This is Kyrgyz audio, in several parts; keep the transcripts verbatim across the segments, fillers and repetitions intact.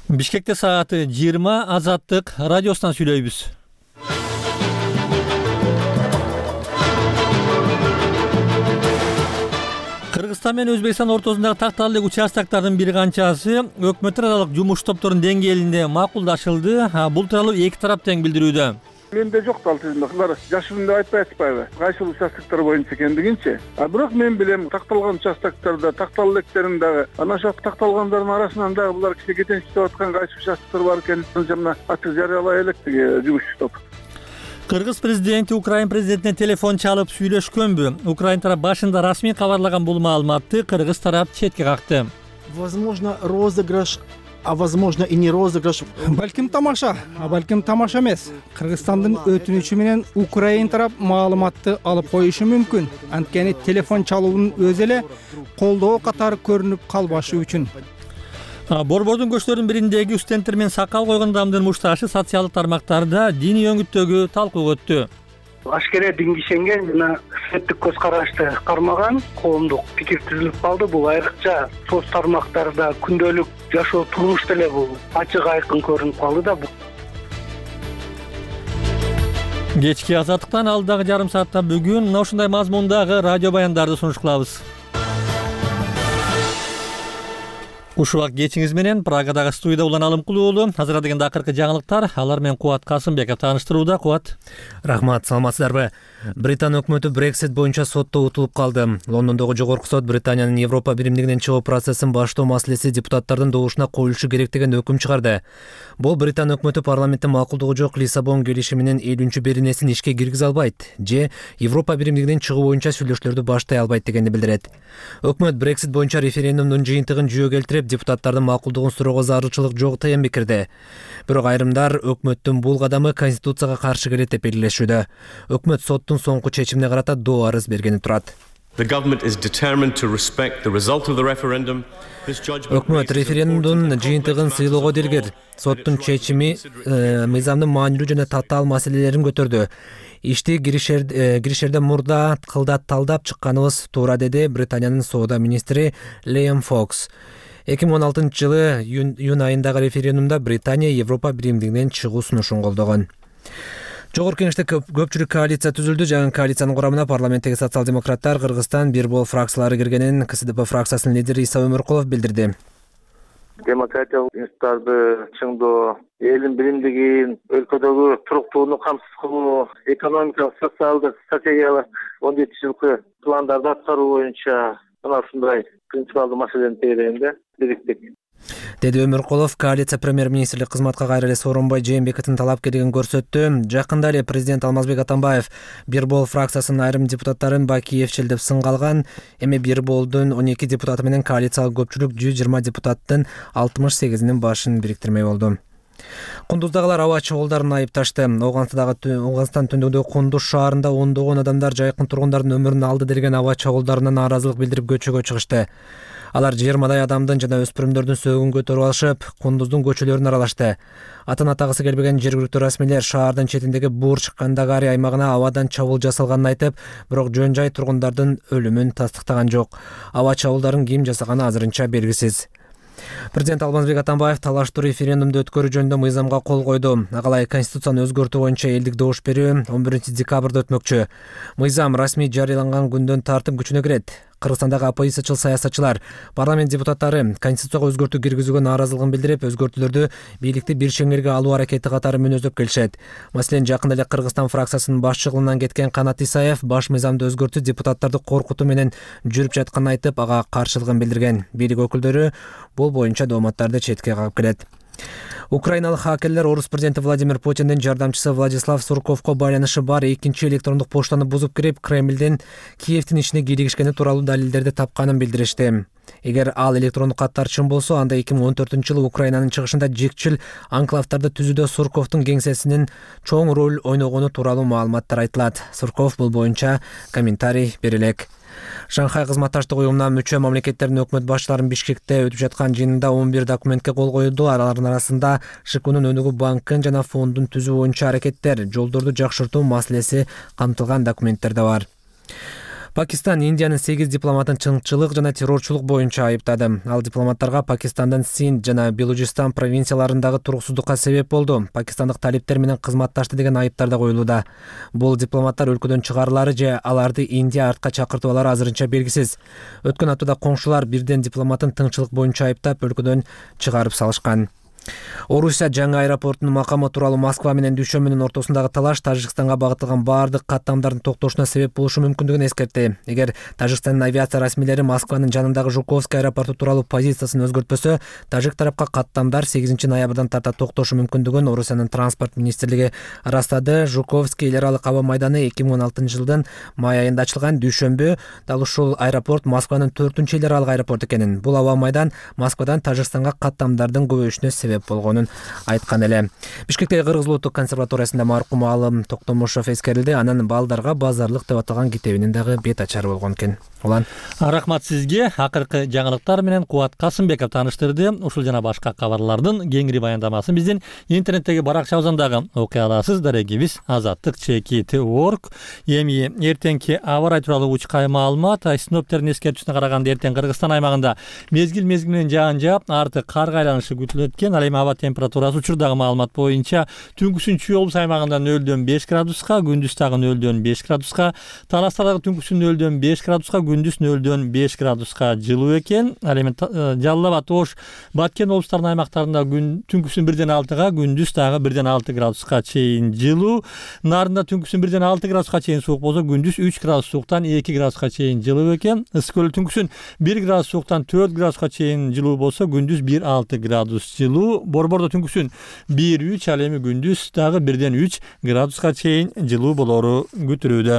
Бишкекте сааты жыйырма Азаттык радиосунан сүйлөйбүз. Кыргызстан менен Өзбекстан ортосундагы такталык участоктардын бир канчасы өкмөт аралык жумуш топторунун деңгээлинде макулдашылды. Бул тууралуу эки тарап тең билдирүүдө. Менде жок дал тизимдер. Жашырын деп айтпай атпайбы? Кайсыл участоктор боюнча экендигинчи. А бирок мен билем такталган участоктордо, тактал электерин дагы, ana şu такталгандардын арасынан дагы булар кичи кетенчилик аткан кайсы участоктор бар экенин жана ачык жарыялай элек жумуш топ. Кыргыз президенти Украин президентине телефон чалып сүйлөшкөнбү? Украин тарап башында расмий кабарлаган бул маалыматты кыргыз тарап четке какты. Возможно, розыгрыш, а возможно и не розыгрыш. Балким тамаша, а балким тамаша эмес. Кыргызстандын өтүнүчү менен Украин тарап маалыматты алып коюшу мүмкүн. Анткени телефон чалуунун өзү эле колдоо катары көрүнүп калбашы үчүн. Борбордун көчтөрүнүн бириндеги студенттер менен сакал койгон адамдын мушташы социалдык тармактарда диний өңүттөгү талкуу өттү. Ашкере динге ишенген жана сеттик көз карашты кармаган коомдук пикир түзүлүп калды. Бул айрыкча соц тармактарда күндөлүк жашоо турмушта эле бул ачык айкын көрүнүп калды да. Кечки Азаттыктан алдагы жарым саатта бүгүн мына ушундай мазмундагы радио баяндарды сунуш кылабыз. Ушул кечиңиз менен Прагадагы студияда Улан Алымкул уулу азырдагы акыркы жаңылыктар, алар менен Кубат Касымбеков тааныштырууда. Кубат. Рахмат, саламатсыздарбы? Британ өкмөтү Брексит боюнча сотто утулуп калды. Лондондогу жогорку сот Британиянын Европа биримдигинен чыгуу процессин баштоо маселеси депутаттардын добушуна коюлушу керек деген өкүм чыгарды. Бул Британ өкмөтү парламенттин макулдугу жок Лиссабон келишиминин элүүнчү беренесин ишке киргизе албайт же Европа биримдигинен чыгуу боюнча сүйлөшүүлөрдү баштай албайт дегенди билдирет. Өкмөт Брексит боюнча референдумдун жыйынтыгын жүйө келтирип, депутаттардын макулдугун суроого зарылчылык жок деген пикирде. Бирок айрымдар өкмөттүн бул кадамы конституцияга каршы келет деп белгилешүүдө. Өкмөт соттун соңку чечимине карата доо арыз бергени турат. Өкмөт референдумдун жыйынтыгын сыйлоого дилгир. Соттун чечими мыйзамдын маанилүү жана татаал маселелерин көтөрдү. Ишти киришерде мурда кылдат талдап чыкканыбыз туура, деди Британиянын соода министри Лиам Фокс. эки миң он алтынчы жылы июнь айындагы референдумда Британия Европа биримдигинен чыгуу сунушун колдогон. Жогорку кеңеште көпчүлүк коалиция түзүлдү. Жаңы коалициянын курамына парламенттеги социал-демократтар, Кыргызстан бир бол фракциялары киргенин КСДП фракциясынын лидери Иса Өмөркулов билдирди. Демократиялык институттарды чыңдоо, элдин биримдигин, өлкөдөгү туруктууну камсыз кылуу, экономикалык, социалдык, стратегиялык он жети жылкы пландарды аткаруу боюнча мына ушундай принципиалдуу маселенин тегерегинде бириктик, деди Өмөркулов. Коалиция премьер-министрлик кызматка кайра эле Сооронбай Жээнбековдун талапкерлигин көрсөттү. Жакында эле президент Алмазбек Атамбаев бир бол фракциясынын айрым депутаттарын Бакиевчил деп сынга алган. Эми бир болдун он эки депутаты менен коалициялык көпчүлүк жүз жыйырма депутаттын алтымыш сегизинин башын бириктирмей болду. Кундуздагылар аба чогулдарын айыпташты. Ооганстан түндүгүндөгү Кундуз шаарында ондогон адамдар жайкын тургундардын өмүрүн алды делген аба чогулдарына нааразылык билдирип көчөгө чыгышты. Алар жыйырмадай адамдын жана өспүрүмдөрдүн сөөгүн көтөрүп алышып, Кундуздун көчөлөрүн аралашты. Атын атагысы келбеген жергиликтүү расмийлер шаардын четиндеги Буур Чыккандагари аймагына абадан чабуул жасалганын айтып, бирок жөн жай тургундардын өлүмүн тастыктаган жок. Аба чабуулдарын ким жасаганы азырынча белгисиз. Президент Алмазбек Атамбаев талаштуу референдумду өткөрүү жөнүндө мыйзамга кол койду. Агалай конституцияны өзгөртүү боюнча элдик добуш берүү он биринчи декабрда өтмөкчү. Мыйзам расмий жарыяланган күндөн тартып күчүнө кирет. Кыргызстандагы оппозициячыл саясатчылар, парламент депутаттары конституцияга өзгөртүү киргизүүгө нааразылыгын билдирип, өзгөртүүлөрдү бийликти бир чеңерге алуу аракети катары мүнөздөп келишет. Маселен, жакында эле Кыргызстан фракциясынын башчылыгынан кеткен Канат Исаев баш мыйзамды өзгөртүү депутаттарды коркутуу менен жүрүп жатканын айтып, ага каршылыгын билдирген. Бийлик өкүлдөрү бул боюнча дооматтарды четке кагып келет. Украиналык хакерлер орус президенти Владимир Путиндин жардамчысы Владислав Сурковго байланышы бар экинчи электрондук поштаны бузуп кирип, Кремлдин Киевдин ишине кийлигишкени тууралуу далилдерди тапканын билдиришти. Эгер ал электрондук каттар чын болсо, анда эки миң он төртүнчү жылы Украинанын чыгышында жикчил анклавдарды түзүүдө Сурковдун кеңсесинин чоң роль ойногону тууралуу маалыматтар айтылат. Сурков бул боюнча комментарий бере элек. Шанхай кызматташтык уюмуна мүчө мамлекеттердин өкмөт башчыларынын Бишкекте өтүп жаткан жыйынында он бир документке кол коюлду. Алардын арасында ШКУнун өнүгүү банкын жана фондун түзүү боюнча аракеттер, жолдорду жакшыртуу маселеси камтылган документтер да бар. Пакистан Индиянын сегиз дипломатын чыңчылык жана террорчулук боюнча айыптады. Ал дипломаттарга Пакистандын Синд жана Белужистан провинцияларындагы туруксуздукка себеп болду, пакистандык талиптер менен кызматташты деген айыптар да коюлууда. Бул дипломаттар өлкөдөн чыгарылары же аларды Индия артка чакыртып алары азырынча белгисиз. Өткөн аптада коңшулар бирден дипломатын тыңчылык боюнча айыптап өлкөдөн чыгарып салышкан. Орусия жаңы аэропортунун макамы тууралуу Москва менен Дүйшөмбүнүн ортосундагы талаш Тажикстанга багытталган баардык каттамдардын токтошуна себеп болушу мүмкүндүгүн эскертти. Эгер Тажикстандын авиация расмийлери Москванын жанындагы Жуковский аэропорту тууралуу позициясын өзгөртпөсө, тажик тарапка каттамдар сегизинчи ноябрдан тарта токтошу мүмкүндүгүн Орусиянын транспорт министрлиги ырастады. Жуковский эл аралык аба майданы эки миң он алтынчы жылдын май айында ачылган. Дүйшөмбү дал ушул аэропорт Москванын төртүнчү эл аралык аэропорт экенин, бул аба майдан Москвадан Тажикстанга каттамдардын көбөйүшүнө себеп болгонун айткан эле. Бишкектеги Кыргыз улуттук консерваториясында маркум Алым Токтомушов эскерилди. Анын балдарга базарлык деп аталган китебинин дагы бет ачары болгон экен. Улан. Рахмат сизге. Акыркы жаңылыктар менен Кубат Касымбеков тааныштырды. Ушул жана башка кабарлардын кеңири баяндамасын биздин интернеттеги баракчабыздан дагы окуй аласыз. Дарегибиз азаттык чеки точка орг. Эми эртеңки аба ырайы тууралуу учкай маалымат. Синоптиктердин эскертүүсүнө караганда эртең Кыргызстан аймагында мезгил мезгил менен жаан жаап, арты карга айланышы күтүлөт экен. Ал эми аба температурасы учурдагы маалымат боюнча түнкүсүн Чүй облус аймагында нөлдөн беш градуска, күндүз дагы нөлдөн беш градуска, Таластардагы түнкүсүн нөлдөн беш градуска, күндүз нөлдөн беш градуска жылуу экен. Ал эми Жалал Абад, Ош, Баткен облустарынын аймактарында түнкүсүн бирден алтыга, күндүз дагы бирден алты градуска чейин жылуу. Нарында түнкүсүн бирден алты градуска чейин суук болсо, күндүз үч градус сууктан эки градуска чейин жылуу экен. Ысык көл түнкүсүн бир градус сууктан төрт градуска чейин жылуу болсо, күндүз бир алты градус жылуу. Борбордо түнкүсүн бир үч, ал эми күндүз дагы бирден үч градуска чейин жылуу болору күтүлүүдө.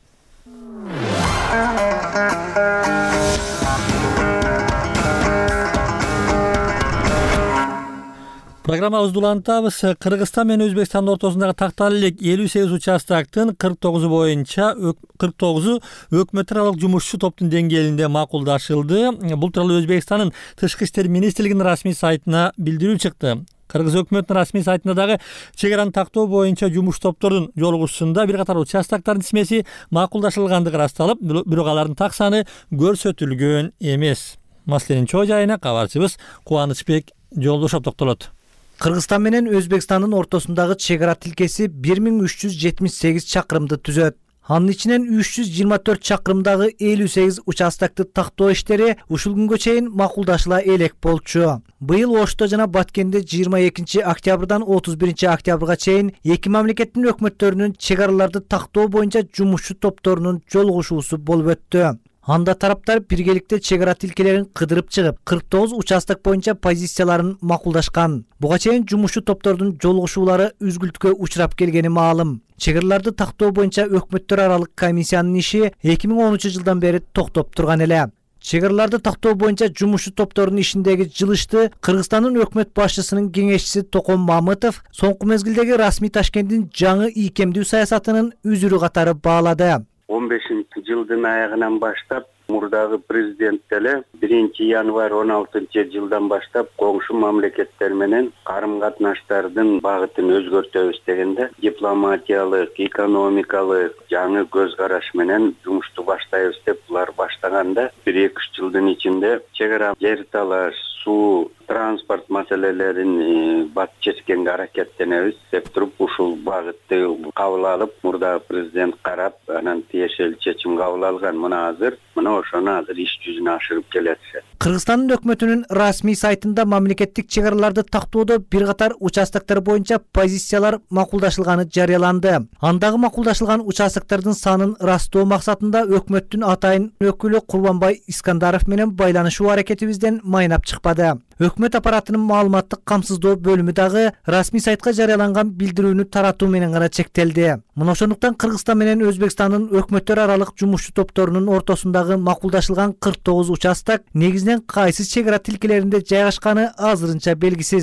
Программабызды улантабыз. Кыргызстан менен Өзбекстандын ортосундагы такталуу элек элүү сегиз участактын кырк тогузу боюнча кырк тогузу өкмөт аралык жумушчу топтун деңгээлинде макулдашылды. Бул тууралуу Өзбекстандын тышкы иштер министрлигинин расмий сайтына билдирүү чыкты. Кыргыз өкмөтүнүн расмий сайтында дагы чек араны тактоо боюнча жумуш топтордун жолугушуусунда бир катар участактардын тизмеси макулдашылгандыгы ырасталып, бирок алардын так саны көрсөтүлгөн эмес. Маселенин чоо жайына кабарчыбыз Кубанычбек Жолдошов токтолот. Кыргызстан менен Өзбекстандын ортосундагы чек ара тилкеси бир миң үч жүз жетимиш сегиз чакырымды түзөт. Анын ичинен үч жүз жыйырма төрт чакырымдагы элүү сегиз участакты тактоо иштери ушул күнгө чейин макулдашыла элек болчу. Быйыл Ошто жана Баткенде жыйырма экинчи октябрдан отуз биринчи октябрга чейин эки мамлекеттин өкмөттөрүнүн чек араларды тактоо боюнча жумушчу топторунун жолугушуусу болуп өттү. Анда тараптар биргеликте чек ара тилкелерин кыдырып чыгып, кырк тогуз участок боюнча позицияларын макулдашкан. Буга чейин жумушчу топтордун жолугушуулары үзгүлтүккө учурап келгени маалым. Чек араларды тактоо боюнча өкмөттөр аралык комиссиянын иши эки миң онунчу жылдан бери токтоп турган эле. Чек араларды тактоо боюнча жумушчу топторунун ишиндеги жылышты Кыргызстандын өкмөт башчысынын кеңешчиси Током Мамытов соңку мезгилдеги расмий Ташкенттин жаңы ийкемдүү саясатынын үзүрү катары баалады. он бешинчи жылдын аягынан баштап мурдагы президент деле биринчи январь он алтынчы жылдан баштап коңшу мамлекеттер менен карым катнаштардын багытын өзгөртөбүз дегенде дипломатиялык, экономикалык жаңы көз караш менен жумушту баштайбыз деп булар баштаганда бир эки үч жылдын ичинде чек ара, жер талаш, суу, транспорт маселелерин бат чечкенге аракеттенебиз деп туруп ушул багытты кабыл алып, мурдагы президент карап, анан тиешелүү чечим кабыл алган. Мына азыр мына ошону азыр иш жүзүнө ашырып келетишет. Кыргызстандын өкмөтүнүн расмий сайтында мамлекеттик чек араларды тактоодо бир катар участоктор боюнча позициялар макулдашылганы жарыяланды. Андагы макулдашылган участоктордун санын ырастоо максатында өкмөттүн атайын өкүлү Курбанбай Искандаров менен байланышуу аракетибизден майнап чыкпады. Өкмөт аппаратынын маалыматтык камсыздоо бөлүмү дагы расмий сайтка жарыяланган билдирүүнү таратуу менен гана чектелди. Мына ошондуктан Кыргызстан менен Өзбекстандын өкмөттөр аралык жумушчу топторунун ортосундагы макулдашылган кырк тогуз участок негизинен кайсы чек ара тилкелеринде жайгашканы азырынча белгисиз.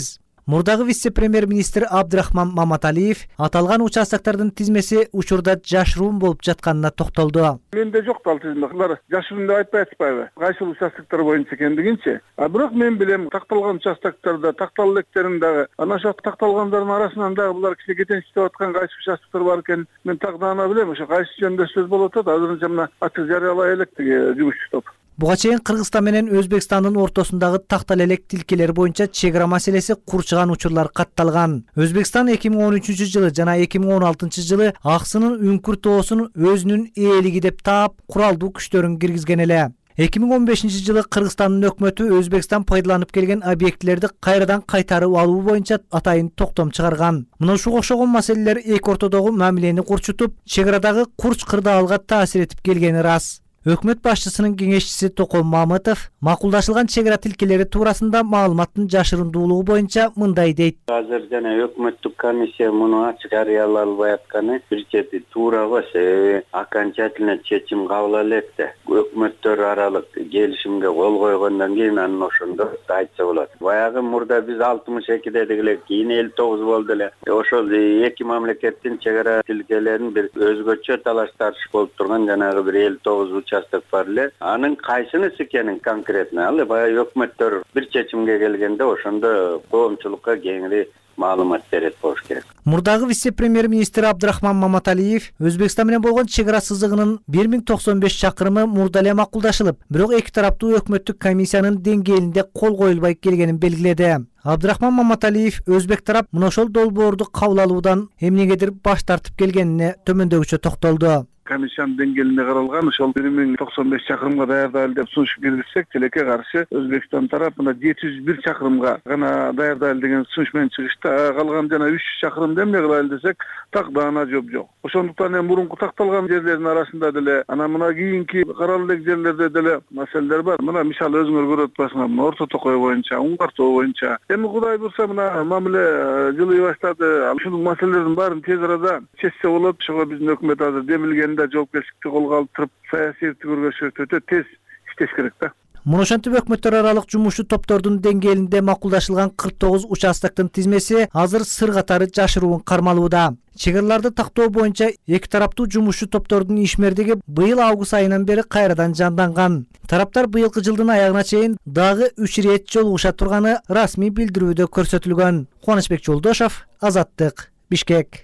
Мурдагы вице-премьер-министр Абдрахман Маматалиев аталган участоктордун тизмеси учурда жашыруун болуп жатканына токтолду. Менде жок ал тизмелер. Жашыруун деп айтпай атпайбы. Кайсыл участоктор боюнча экендигинчи. А бирок мен билем такталган участоктордо, тактал электерин дагы, ana şu такталгандардын арасынан дагы булар кичине кетенчиктеп аткан кайсы участоктор бар экен. Мен тагдана билем. Ошо кайсы жөнүндө сөз болуп атат. Азырынча мына ачык жарыялай элек тиги жумушчу топ. Буга чейин Кыргызстан менен Өзбекстандын ортосундагы тактал элек тилкелери боюнча чек ара маселеси курчуган учурлар катталган. Өзбекстан эки миң он үчүнчү жылы жана эки миң он алтынчы жылы аксынын үңкүр тоосун өзүнүн ээлиги деп таап, куралдуу күчтөрүн киргизген эле. эки миң он бешинчи жылы Кыргызстандын өкмөтү Өзбекстан пайдаланып келген объектилерди кайрадан кайтарып алуу боюнча атайын токтом чыгарган. Мына ушуга окшогон маселелер эки ортодогу мамилени курчутуп, чек арадагы курч кырдаалга таасир этип келгени рас. Өкмөт башчысынын кеңешчиси Токон Мамытов макулдашылган чек ара тилкелери туурасында маалыматтын жашырундуулугу боюнча мындай дейт. Азыр жана өкмөттүк комиссия муну ачык жарыялай албай атканы бир чети туура эмес, окончательно чечим кабыл элек да. Өкмөттөр аралык келишимге кол койгондон кийин анан ошондо айтса болот. Баягы мурда биз алтымыш эки дедик эле, кийин элүү тогуз болду эле. Ошол эки мамлекеттин чек ара тилкелерин бир өзгөчө талаш тартыш болуп турган жанагы бир элүү тогуз участок бар эле. Анын кайсынысы экенин конкретно ал баягы өкмөттөр бир чечимге келгенде ошондо коомчулукка кеңири маалымат берет болуш керек. Мурдагы вице-премьер-министр Абдрахман Маматалиев Өзбекстан менен болгон чек ара сызыгынын бир миң токсон беш чакырымы мурда эле макулдашылып, бирок эки тараптуу өкмөттүк комиссиянын деңгээлинде кол коюлбай келгенин белгиледи. Абдрахман Маматалиев өзбек тарап мына ошол долбоорду кабыл алуудан эмнегедир баш тартып келгенине төмөндөгүчө токтолду. Комиссиянын деңгээлинде каралган ошол бир миң токсон беш чакырымга даярдайлы деп сунуш киргизсек, тилекке каршы Өзбекстан тарапына жети жүз бир чакырымга гана даярдайлы деген сунуш менен чыгышта, калган жана үч жүз чакырымды эмне кылайлы десек, так даана жооп жок. Ошондуктан эми мурунку такталган жерлердин арасында деле, анан мына кийинки каралуу элек жерлерде деле маселелер бар. Мына мисалы өзүңөр көрүп атпайсыңар, мына Орто Токой боюнча, Уңгар тоо боюнча. Эми Кудай буйрса мына мамиле жылый баштады. Ушул маселелердин баарын тез арада чечсе болот. Ошого биздин өкмөт азыр демилгенде жоопкерчиликти колго алып туруп, саясий өргөчө өтө тез иштеш керек да. Муну ошентип өкмөттөр аралык жумушчу топтордун деңгээлинде макулдашылган кырк тогуз участоктун тизмеси азыр сыр катары жашыруун кармалууда. Чек араларды тактоо боюнча эки тараптуу жумушчу топтордун ишмердиги быйыл август айынан бери кайрадан жанданган. Тараптар быйылкы жылдын аягына чейин дагы үч ирет жолугуша турганы расмий билдирүүдө көрсөтүлгөн. Кубанычбек Жолдошов, Азаттык, Бишкек.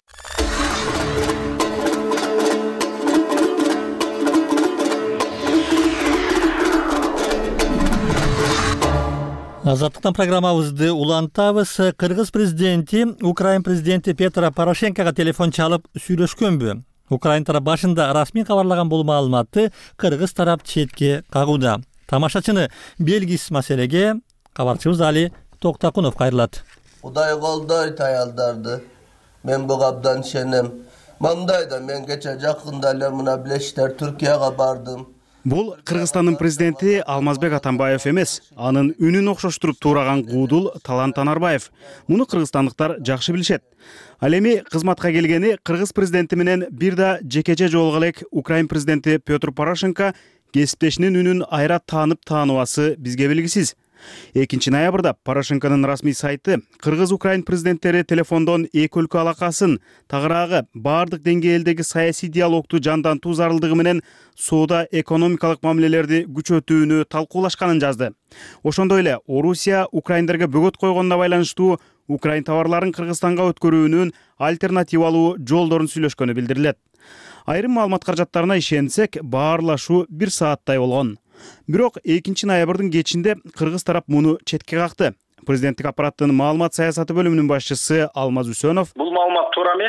Азаттыктан программабызды улантабыз. Кыргыз президенти Украин президенти Петро Порошенкого телефон чалып сүйлөшкөнбү? Украин тарап башында расмий кабарлаган бул маалыматты Кыргыз тарап четке кагууда. Тамашачыны белгисиз маселеге кабарчыбыз Али Токтакунов кайрылат. Кудай колдойт аялдарды. Мен буга абдан ишенем. Мындай да мен кече жакында эле мына билесиздер Түркияга бардым. Бул Кыргызстандын президенти Алмазбек Атамбаев эмес, анын үнүн окшоштуруп туураган Гуудул Талант Танарбаев. Муну кыргызстандыктар жакшы билишет. Ал эми кызматка келгени Кыргыз президенти менен бир да жекече жолуга элек Украин президенти Петр Порошенко кесиптешинин үнүн айра таанып тааныбасы бизге белгисиз. экинчи ноябрда Порошенконун расмий сайты Кыргыз-Украин президенттери телефондон эки өлкө алакасын, тагыраагы баардык деңгээлдеги саясий диалогду жандантуу зарылдыгы менен соода экономикалык мамилелерди күчөтүүнү талкуулашканын жазды. Ошондой эле Орусия Украиндерге бөгөт койгонуна байланыштуу Украин товарларын Кыргызстанга өткөрүүнүн альтернативалуу жолдорун сүйлөшкөнү билдирилет. Айрым маалымат каражаттарына ишенсек, баарлашуу бир сааттай болгон. Бирок экинчи ноябрдын кечинде Кыргыз тарап муну четке какты. Президенттик аппараттын маалымат саясаты бөлүмүнүн башчысы Алмаз Үсөнов: Бул маалымат туура эмес.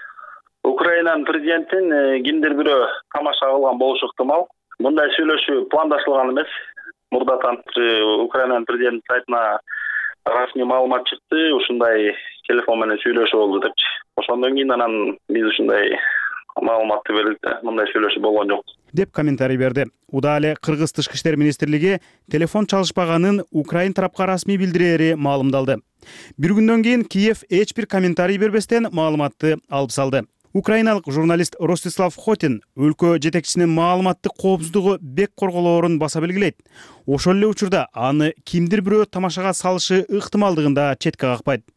Украинанын президентин кимдир бирөө тамаша кылган болушу ыктымал. Мындай сүйлөшүү пландашылган эмес. Мурдатан Украинанын президент сайтына расмий маалымат чыкты, ушундай телефон менен сүйлөшүү болду депчи. Ошондон кийин анан биз ушундай маалыматты бердик, мындай сүйлөшүү болгон жок деп комментарий берди. Уда эле Кыргыз тышкы иштер министрлиги телефон чалышпаганын Украин тарапка расмий билдирери маалымдалды. Бир күндөн кийин Киев эч бир комментарий бербестен маалыматты алып салды. Украиналык журналист Ростислав Хотин өлкө жетекчисинин маалыматтык коопсуздугу бек корголоорун баса белгилейт. Ошол эле учурда аны кимдир бирөө тамашага салышы ыктымалдыгын да четке какпайт.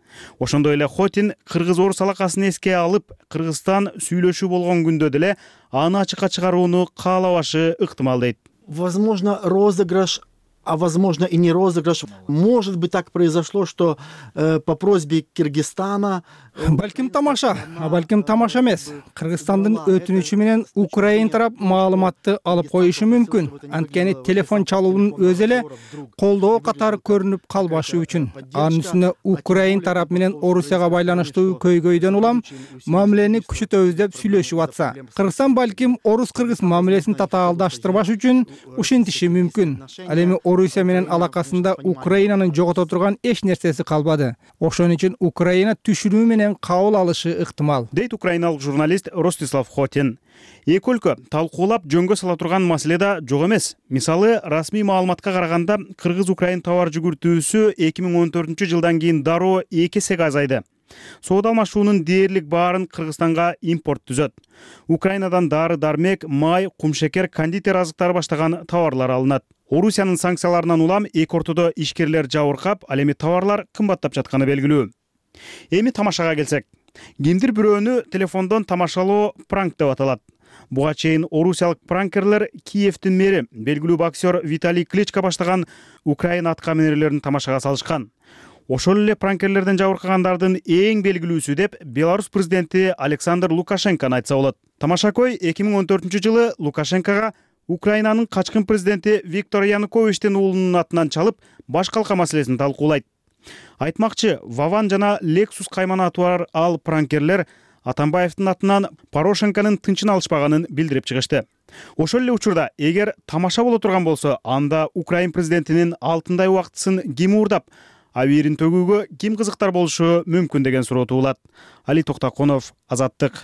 Ошондой эле Хотин кыргыз орус алакасын эске алып, Кыргызстан сүйлөшүү болгон күндө деле аны ачыкка чыгарууну каалабашы ыктымал дейт. Возможно, розыгрыш, а возможно и не розыгрыш. Может быть, так произошло, что э, по просьбе Киргизстана... Балким тамаша, а балким тамаша эмес. Кыргызстандын өтүнүчү менен Украина тарап маалыматты алып коюшу мүмкүн. Анткени телефон чалуунун өзү эле колдоо катары көрүнүп калбашы үчүн. Анын үстүнө Украина тарап менен Орусияга байланыштуу көйгөйдөн улам мамилени күчөтөбүз деп сүйлөшүп атса, Кыргызстан балким орус-кыргыз мамилесин татаалдаштырбаш үчүн ушинтиши мүмкүн. Ал эми Орусия менен алакасында Украинанын жогото турган эч нерсеси калбады. Ошон үчүн Украина түшүрүү менен кабыл алышы ыктымал, дейт украиналык журналист Ростислав Хотин. Эки өлкө талкуулап жөнгө сала турган маселе да жок эмес. Мисалы, расмий маалыматка караганда Кыргыз-Украин товар жүгүртүүсү эки миң он төртүнчү жылдан кийин дароо эки эсеге азайды. Соода алмашуунун дээрлик баарын Кыргызстанга импорт түзөт. Украинадан дары-дармек, май, кумшекер, кондитер азыктары баштаган товарлар алынат. Орусиянын санкцияларынан улам эки ортодо ишкерлер жабыркап, ал эми товарлар кымбаттап жатканы белгилүү. Эми тамашага келсек, кимдир бирөөнү телефондон тамашалоо пранк деп аталат. Буга чейин орусиялык пранкерлер Киевдин мэри, белгилүү боксер Виталий Кличко баштаган Украина аткаминерлерин тамашага салышкан. Ошол эле пранкерлерден жабыркагандардын эң белгилүүсү деп Беларусь президенти Александр Лукашенкону айтса болот. Тамашакой эки миң он төртүнчү жылы Лукашенкого Украинанын качкын президенти Виктор Януковичтин уулунун атынан чалып, баш калка маселесин талкуулайт. Айтмакчы, Вован жана Lexus кайманаты бар ал пранкерлер Атамбаевдин атынан Порошенконун тынчын алышпаганын билдирип чыгышты. Ошол эле учурда, эгер тамаша боло турган болсо, анда Украин президентинин алтындай убактысын ким уурдап, абийирин төгүүгө ким кызыктар болушу мүмкүн деген суроо туулат. Али Токтоконов, Азаттык.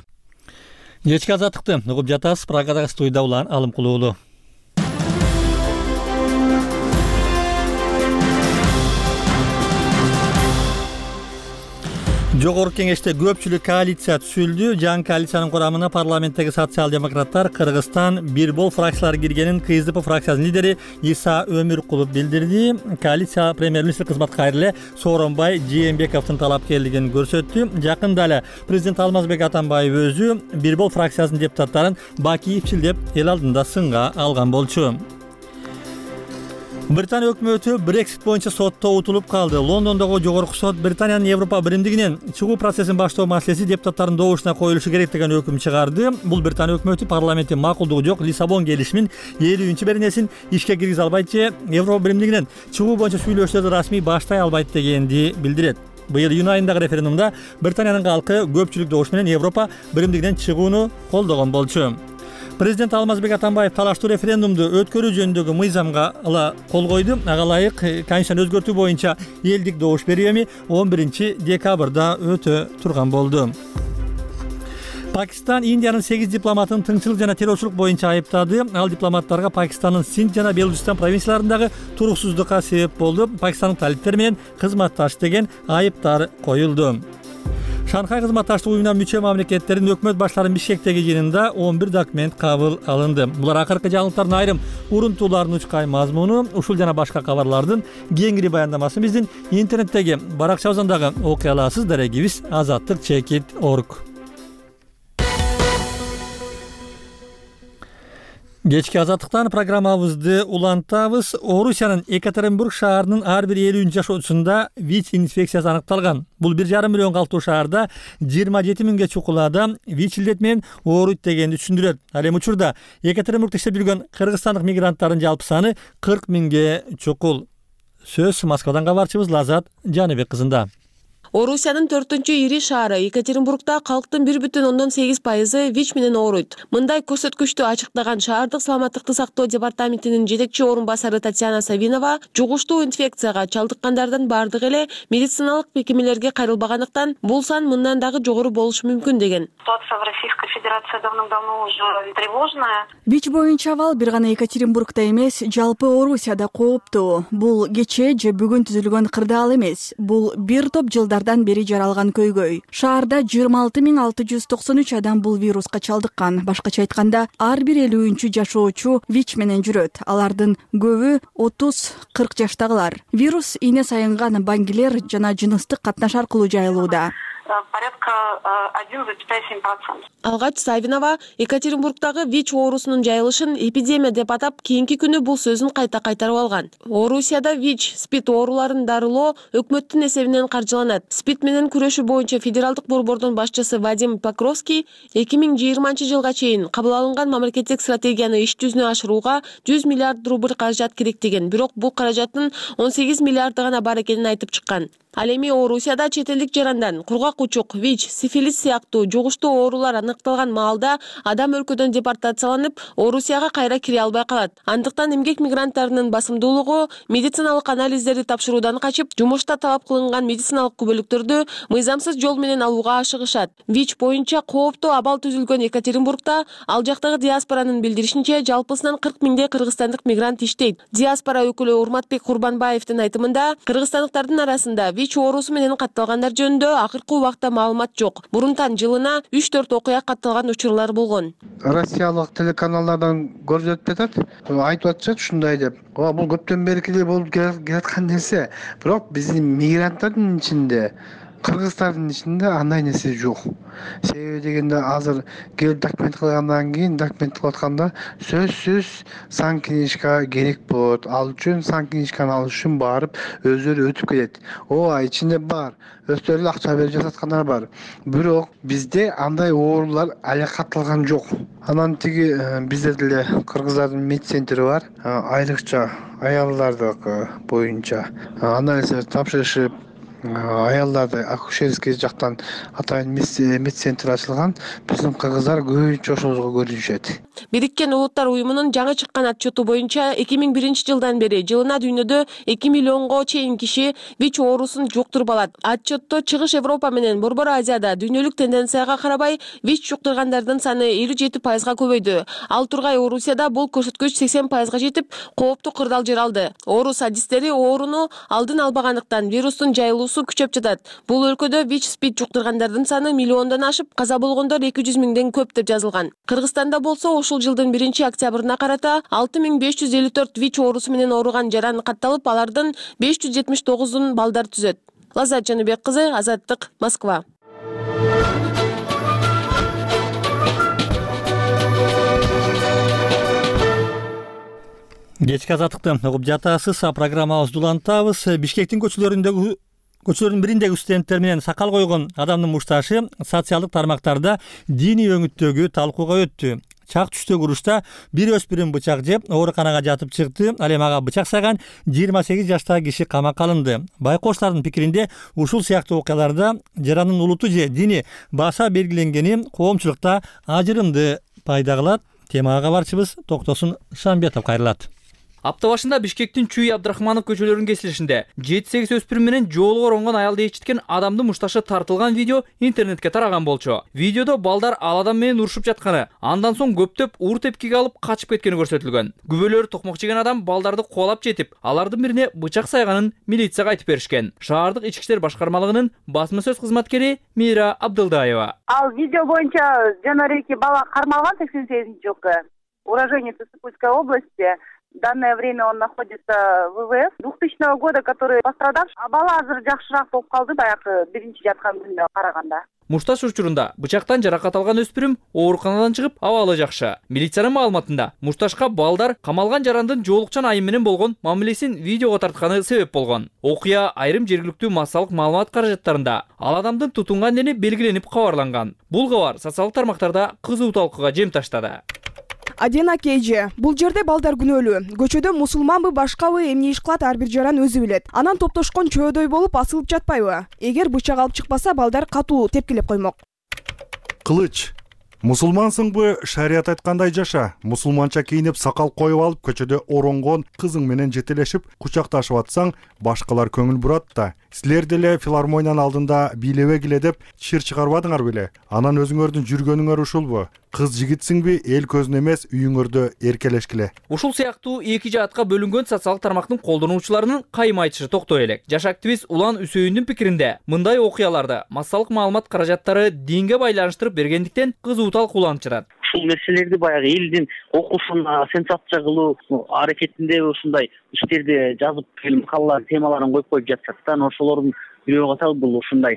Кечки Азаттыкты угуп жатасыз. Прагадагы студияда улан Алым Кулуулу. Жогорку кеңеште көпчүлүк коалиция түзүлдү. Жаңы коалициянын курамына парламенттеги социал-демократтар, Кыргызстан, Бирбол фракциялары киргенин КСДП фракциясынын лидери Иса Өмүркулов билдирди. Коалиция премьер-министр кызматка кайрыле Сооронбай Жээнбековдун талапкерлигин көрсөттү. Жакында эле президент Алмазбек Атамбаев өзү Бирбол фракциясынын депутаттарын Бакиевчил деп эл алдында сынга алган болчу. Британия өкмөтү Brexit боюнча сотто утулуп калды. Лондондогу жогорку сот Британиянын Европа биримдигинен чыгуу процессин баштоо маселеси депутаттардын добушуна коюлушу керек деген өкүм чыгарды. Бул Британия өкмөтү парламенттин макулдугу жок Лиссабон келишимин элүүнчү беренесин ишке киргизе албайт же Европа биримдигинен чыгуу боюнча сүйлөшүүлөрдү расмий баштай албайт дегенди билдирет. Быйыл июнь айындагы референдумда Британиянын калкы көпчүлүк добуш менен Европа биримдигинен чыгууну колдогон болчу. Президент Алмазбек Атамбаев талаштуу референдумду өткөрүү жөнүндөгү мыйзамга ала кол койду. Ага ылайык конституцияны өзгөртүү боюнча элдик добуш берүү эми он биринчи декабрда өтө турган болду. Пакистан Индиянын сегиз дипломатын тыңчылык жана террорчулук боюнча айыптады. Ал дипломаттарга Пакистандын Синд жана Белужистан провинцияларындагы туруксуздукка себеп болду. Пакистандын талиптер менен кызматташ деген айыптар коюлду. Шанхай кызматташтык уюмуна мүчө мамлекеттердин өкмөт баштарынын Бишкектеги жыйынында он бир документ кабыл алынды. Булар акыркы жаңылыктардын айрым урунтууларынын учкай мазмуну, ушул жана башка кабарлардын кеңири баяндамасын биздин интернеттеги баракчабыздагы окуй аласыз. Дарегибиз азаттык чекит точка орг. Кечки Азаттыктан программабызды улантабыз. Орусиянын Екатеринбург шаарынын ар бир элүүнчү жашоочусунда ВИЧ инфекциясы аныкталган. Бул бир жарым миллион калктуу шаарда жыйырма жети миңге чукул адам ВИЧ илдет менен ооруйт дегенди түшүндүрөт. Ал эми учурда Екатеринбургда иштеп жүргөн кыргызстандык мигранттардын жалпы саны кырк миңге чукул. Сөз Москвадан кабарчыбыз Лазат Жаныбек кызында. Орусиянын төртүнчү ири шаары Екатеринбургда калктын бир бүтүн ондон сегиз пайызы ВИЧ менен ооруйт. Мындай көрсөткүчтү ачыктаган шаардык саламаттыкты сактоо департаментинин жетекчи орун басары Татьяна Савинова жугуштуу инфекцияга чалдыккандардын бардыгы эле медициналык бекемелерге кайрылбагандыктан бул сан мындан дагы жогору болушу мүмкүн деген. Ситуация в Российской Федерации давным-давно уже тревожная. ВИЧ боюнча абал бир гана Екатеринбургда эмес, жалпы Орусияда кооптуу. Бул кечээ же бүгүн түзүлгөн кырдаал эмес. Бул бир топ жылдар айлардан бери жаралган көйгөй. Шаарда жыйырма алты миң алты жүз токсон үч адам бул вируска чалдыккан. Башкача айтканда, ар бир элүүнчү жашоочу ВИЧ менен жүрөт. Алардын көбү отуз кырк жаштагылар. Вирус ийне сайынган баңгилер жана жыныстык катнаш аркылуу жайылууда. Порядка один целых семь десятых процента. Алгач Савинова Екатеринбургдагы ВИЧ оорусунун жайылышын эпидемия деп атап, кийинки күнү бул сөзүн кайта кайтарып алган. Орусияда ВИЧ, СПИД ооруларын дарылоо өкмөттүн эсебинен каржыланат. СПИД менен күрөшүү боюнча федералдык борбордун башчысы Вадим Покровский эки миң жыйырманчы жылга чейин кабыл алынган мамлекеттик стратегияны иш жүзүнө ашырууга жүз миллиард рубль каражат керек деген. Бирок бул каражаттын он сегиз миллиарды гана бар экенин айтып чыккан. Ал эми Орусияда чет элдик жарандан кургак учук, ВИЧ, сифилис сыяктуу жугуштуу оорулар аныкталган маалда адам өлкөдөн депортацияланып, Орусияга кайра кире албай калат. Андыктан эмгек мигранттарынын басымдуулугу медициналык анализдерди тапшыруудан качып, жумушта талап кылынган медициналык күбөлүктөрдү мыйзамсыз жол менен алууга ашыгышат. ВИЧ боюнча кооптуу абал түзүлгөн Екатеринбургда ал жактагы диаспоранын билдиришинче жалпысынан кырк миңдей кыргызстандык мигрант иштейт. Диаспора өкүлү Урматбек Курбанбаевдин айтымында, кыргызстандыктардын арасында ВИЧ оорусу менен катталгандар жөнүндө акыркы убакта маалымат жок. Мурунтан жылына үч төрт окуя катталган учурлар болгон. Россиялык телеканалдардан көрсөтүп жатат, айтып атышат ушундай деп. Ооба, бул көптөн бери болуп келаткан нерсе. Бирок биздин мигранттардын ичинде, кыргыздардын ичинде андай нерсе жок. Себеби дегенде азыр келип документ кылгандан кийин документ кылып атканда сөзсүз сан книжка керек болот. Ал үчүн сан книжканы алыш үчүн барып өздөрү өтүп келет. Ооба, ичинде бар. Өздөрү акча берип жататкандар бар. Бирок бизде андай оорулар али катталган жок. Анан тиги бизде деле кыргыздардын медцентри бар. Айрыкча аялдардыкы боюнча анализ тапшырышып, аялдарды акушерский жактан атайын медцентр ачылган. Биздин кыргыздар көбүнчө ошолго көрүнүшөт. Бириккен Улуттар уюмунун жаңы чыккан отчету боюнча эки миң биринчи жылдан бери жылына дүйнөдө эки миллионго чейин киши ВИЧ оорусун жуктуруп алат. Отчетто Чыгыш Европа менен Борбор Азияда дүйнөлүк тенденцияга карабай ВИЧ жуктургандардын саны элүү жети пайызга көбөйдү. Ал тургай Орусияда бул көрсөткүч сексен пайызга жетип, кооптуу кырдаал жаралды. Орус адистери ооруну алдын албагандыктан вирустун жайылуусу күчөп жатат. Бул өлкөдө ВИЧ СПИД жуктургандардын саны миллиондон ашып, каза болгондор эки жүз миңден көп деп жазылган. Кыргызстанда болсо ушул жылдын биринчи октябрына карата алты миң беш жүз элүү төрт ВИЧ оорусу менен ооруган жаран катталып, алардын беш жүз жетимиш тогузун балдар түзөт. Лаззат Жаныбек кызы, Азаттык, Москва. Кечки азаттыкты угуп жатасыз. Программабызды улантабыз. Бишкектин көчөлөрүндөгү көчөлөрдүн бириндеги студенттер менен сакал койгон адамдын мушташы социалдык тармактарда диний өңүттөгү талкууга өттү. Чак түштөгү урушта бир өспүрүм бычак жеп ооруканага жатып чыкты. Ал эми ага бычак сайган жыйырма сегиз жаштагы киши камакка алынды. Байкоштардын пикиринде ушул сыяктуу окуяларда жарандын улуту же дини баса белгиленгени коомчулукта ажырымды пайда кылат. Темага кабарчыбыз Токтосун Шамбетов кайрылат. Апта башында Бишкектин Чүй Абдрахманов көчөлөрүнүн кесилишинде жети сегиз өспүрүм менен жоолуга оронгон аялды ээрчиткен адамдын мушташы тартылган видео интернетке тараган болчу. Видеодо балдар ал адам менен урушуп жатканы, андан соң көптөп уур тепкиге алып качып кеткени көрсөтүлгөн. Күбөлөр токмок жеген адам балдарды кубалап жетип, алардын бирине бычак сайганын милицияга айтып беришкен. Шаардык ички иштер башкармалыгынын басма сөз кызматкери Мира Абдылдаева. Ал видео боюнча жанареки бала кармалган сексен сегизинчи жылкы. Уроженец Сыктывкарской области. В данное время он находится в ВВС двухтысячного года, который пострадавший. А бала азыр жакшыраак болуп калды, баягы биринчи жаткан күнүнө караганда. Мушташ учурунда бычактан жаракат алган өспүрүм ооруканадан чыгып, абалы жакшы. Милициянын маалыматында мушташка балдар камалган жарандын жоолукчан айым менен болгон мамилесин видеого тартканы себеп болгон. Окуя айрым жергиликтүү массалык маалымат каражаттарында ал адамдын тутунган дени белгиленип кабарланган. Бул кабар социалдык тармактарда кызуу талкууга жем таштады. Адена Кейджи. Бул жерде балдар күнөөлүү. Көчөдө мусулманбы, башкабы, эмне иш кылат ар бир жаран өзү билет. Анан топтошкон чөөдөй болуп асылып жатпайбы? Эгер бычак алып чыкпаса, балдар катуу тепкилеп коймок. Кылыч. Мусулмансыңбы, шарият айткандай жаша. Мусулманча кийинип, сакал коюп алып, көчөдө оронгон кызың менен жетелешип, кучакташып атсаң, башкалар көңүл бурат да. Силер деле филармониянын алдында бийлебегиле деп чыр чыгарбадыңар беле? Анан өзүңөрдүн жүргөнүңөр ушулбу? Кыз жигитсиңби, эл көзүн эмес, үйүңөрдө эркелешкиле. Ушул сыяктуу эки жаатка бөлүнгөн социалдык тармактын колдонуучуларынын кайым айтышы токтой элек. Жаш активист Улан Үсөйүндүн пикиринде, мындай окуяларды массалык маалымат каражаттары динге байланыштырып бергендиктен кызуу талкууланып жатат. Ушул нерселерди баягы элдин окуусуна сенсация кылуу аракетинде ушундай иштерди жазып, макалалар, темаларын коюп коюп жатышат да. Ошолордун бирөө катары бул ушундай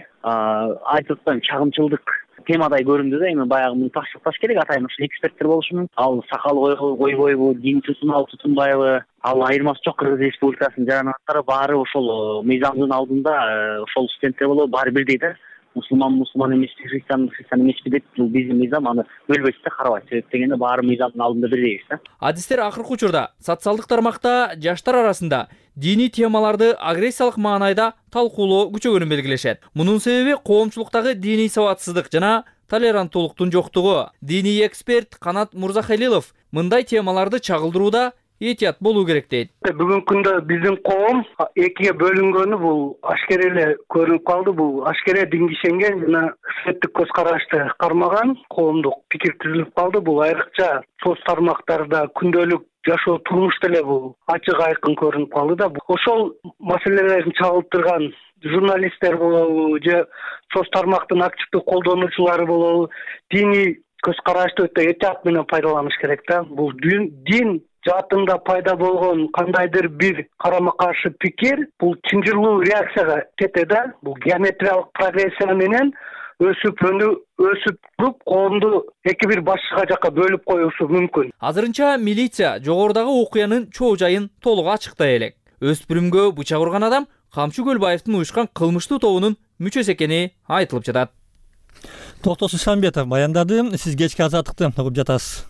айтып аткан чагымчылдык темадай көрүндү да. Эми баягы муну ташыкташ керек, атайын ушул эксперттер болушу мүмкүн. Ал сакал койбойбу, дин тутунабы, тутунбайбы, ал айырмасы жок. Кыргыз Республикасынын жаранаттары баары ошол мыйзамдын алдында ошол студенттер болобу баары бирдей да. Мусулман мусулман эмеспи, христиан христиан эмеспи деп бул биздин мыйзам аны бөлбөйт да, карабайт. Себеп дегенде баары мыйзамдын алдында бирдейбиз да. Адистер акыркы учурда социалдык тармакта жаштар арасында диний темаларды агрессиялык маанайда талкуулоо күчөгөнүн белгилешет. Мунун себеби коомчулуктагы диний сабатсыздык жана толеранттуулуктун жоктугу. Диний эксперт Канат Мурзахалилов мындай темаларды чагылдырууда этият болуу керек дейт. Бүгүнкү күндө биздин коом экиге бөлүнгөнү бул ашкере эле көрүнүп калды. Бул ашкере дингишенген жана сеттик көз карашты кармаган коомдук пикир түзүлүп калды. Бул айрыкча соц тармактарда күндөлүк жашоо турмушта эле бул ачык айкын көрүнүп калды да. Ошол маселелерин чагылтырган журналисттер болобу же соц тармактын активдүү колдонуучулары болобу диний көз карашты өтө этият менен пайдаланыш керек да. Бул дин жаатында пайда болгон кандайдыр бир карама каршы пикир бул чынжырлуу реакцияга кетет да. Бул геометриялык прогрессия менен өсүп өсүп туруп коомду эки бир башка жакка бөлүп коюшу мүмкүн. Азырынча милиция жогорудагы окуянын чоо жайын толук ачыктай элек. Өспүрүмгө бычак урган адам Камчы Көлбаевдин уюшкан кылмыштуу тобунун мүчөсү экени айтылып жатат. Токтосуз Шамбетов баяндады. Сиз кечки азаттыкты угуп жатасыз.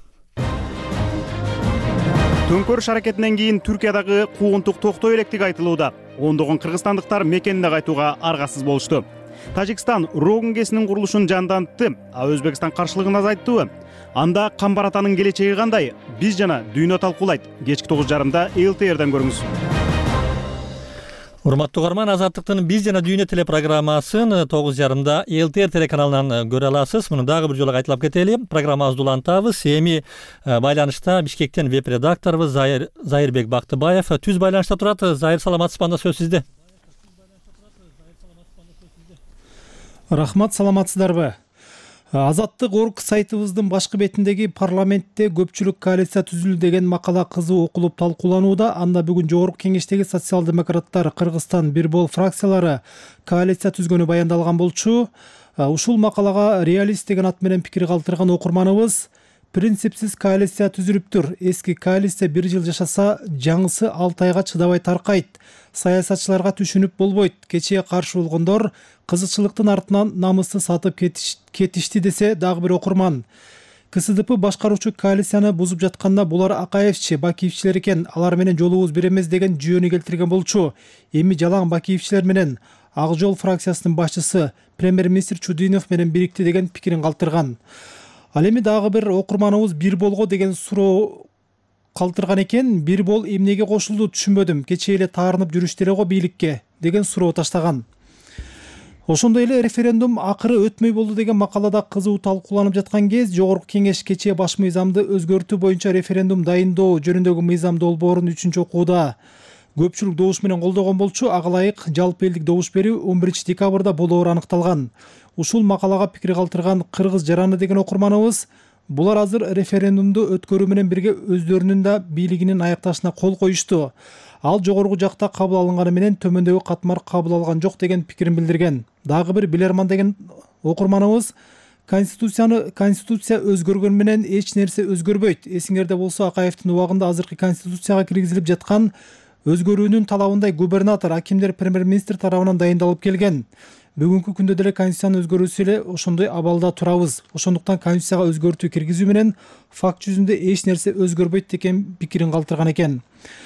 Төңкөрүш аракетинен кийин Түркиядагы куугунтук токтой электиги айтылууда. Ондогон кыргызстандыктар мекенине кайтууга аргасыз болушту. Тажикстан Рогун КЭСинин курулушун жандантты, а Өзбекстан каршылыгын азайттыбы? Анда Камбар атанын келечеги кандай? Биз жана дүйнө талкуулайт. Кечки тогуз жарымда эл ти эрден көрүңүз. Урматтуу угарман, Азаттыктын Биз жана дүйнө телепрограммасын тогуз жарымда эл ти эр телеканалынан көрө аласыз. Муну дагы бир жолу кайталап кетели. Программабызды улантабыз. Эми байланышта Бишкектен веб-редакторубуз Зайыр Зайырбек Бактыбаев түз байланышта турат. Зайыр, саламатсызбы? Анда сөз сизде. Рахмат, саламатсыздарбы? Азаттык орг сайтыбыздын башкы бетиндеги парламентте көпчүлүк коалиция түзүлдү деген макала кызуу окулуп талкууланууда. Анда бүгүн жогорку кеңештеги социал-демократтар, Кыргызстан Бир-бол фракциялары коалиция түзгөнү баяндалган болчу. Ушул макалага реалист деген ат менен пикир калтырган окурманыбыз принципсиз коалиция түзүлүптүр. Эски коалиция бир жыл жашаса, жаңысы алты айга чыдабай таркайт. Саясатчыларга түшүнүп болбойт. Кечээ каршы болгондор кызыкчылыктын артынан намысты сатып кетиш, кетишти десе дагы бир окурман. КСДП башкаруучу коалицияны бузуп жатканда булар Акаевчи, Бакиевчилер экен, алар менен жолубуз бир эмес деген жүйөнү келтирген болчу. Эми жалаң Бакиевчилер менен Ак жол фракциясынын башчысы премьер-министр Чудинов менен бирикти деген пикирин калтырган. Ал эми дагы бир окурманыбыз Бир-болго деген суроо калтырган экен. Бир-бол эмнеге кошулду түшүнбөдүм. Кечээ эле таарынып жүрүштү эле го бийликке деген суроо таштаган. Ошондой эле референдум акыры өтмөй болду деген макалада кызуу талкууланып жаткан кез жогорку кеңеш кечээ баш мыйзамды өзгөртүү боюнча референдум дайындоо жөнүндөгү мыйзам долбоорун үчүнчү окууда көпчүлүк добуш менен колдогон болчу. Ага ылайык жалпы элдик добуш берүү он биринчи декабрда болоору аныкталган. Ушул макалага пикир калтырган Кыргыз жараны деген окурманыбыз булар азыр референдумду өткөрүү менен бирге өздөрүнүн да бийлигинин аякташына кол коюшту. Ал жогорку жакта кабыл алынганы менен төмөндөгү катмар кабыл алган жок деген пикирин билдирген. Дагы бир Билерман деген окурманыбыз конституцияны конституция өзгөргөн менен эч нерсе өзгөрбөйт. Эсиңерде болсо Акаевдин убагында азыркы конституцияга киргизилип жаткан өзгөрүүнүн талабындай губернатор, акимдер, премьер-министр тарабынан дайындалып келген. Бүгүнкү күндө деле конституциянын өзгөрүүсү эле ошондой абалда турабыз. Ошондуктан конституцияга өзгөртүү киргизүү менен факт жүзүндө эч нерсе өзгөрбөйт деген пикирин калтырган экен.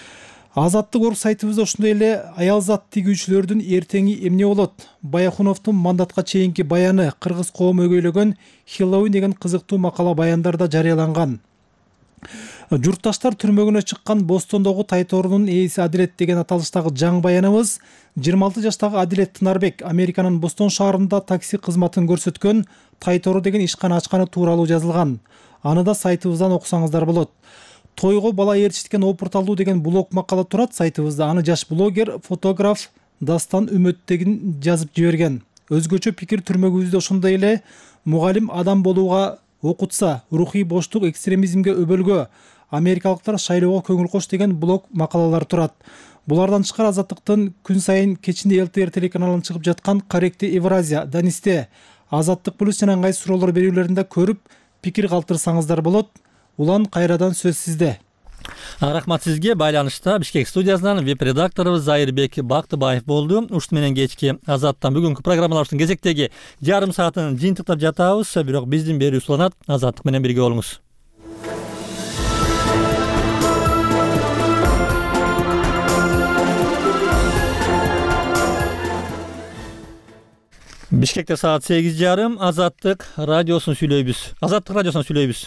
Азаттык орг сайтыбызда ошондой эле аял зат тигүүчүлөрдүн эртеңи эмне болот? Баяхуновдун мандатка чейинки баяны кыргыз коому өгөйлөгөн Хеллоуин деген кызыктуу макала баяндарда жарыяланган. Журтташтар түрмөгүнө чыккан Бостондогу Тайторунун ээси Адилет деген аталыштагы жаңы баяныбыз жыйырма алты жаштагы Адилет Тынарбек Американын Бостон шаарында такси кызматын көрсөткөн Тайтору деген ишкана ачканы тууралуу жазылган. Аны да сайтыбыздан окусаңыздар болот. Тойго бала ээрчиткен опурталдуу деген блог макала турат сайтыбызда. Аны жаш блогер, фотограф Дастан Үмөттегин жазып жиберген. Өзгөчө пикир түрмөгүбүздө ошондой эле мугалим адам болууга, окутса, рухий боштук, экстремизмге өбөлгө, америкалыктар шайлоого көңүл кош деген блог макалалар турат. Булардан тышкары Азаттыктын күн сайын кечинде эл тэ эр телеканалынан чыгып жаткан Корректи Евразия, Данисте, Азаттык плюс жана ыңгай суроолор берүүлөрүндө көрүп пикир калтырсаңыздар болот. Улан, кайрадан сөз сизде. Рахмат сизге. Байланышта Бишкек студиясынан веб-редакторубуз Зайырбек Бактыбаев болду. Ушт менен кечки Азаттан бүгүнкү программаларыбыздын кезектеги жарым саатын жыйынтыктап жатабыз, бирок биздин берүү уланат. Азаттык менен бирге болуңуз. Бишкекте саат сегиз жарым. Азаттык радиосун сүйлөйбүз. Азаттык радиосун сүйлөйбүз.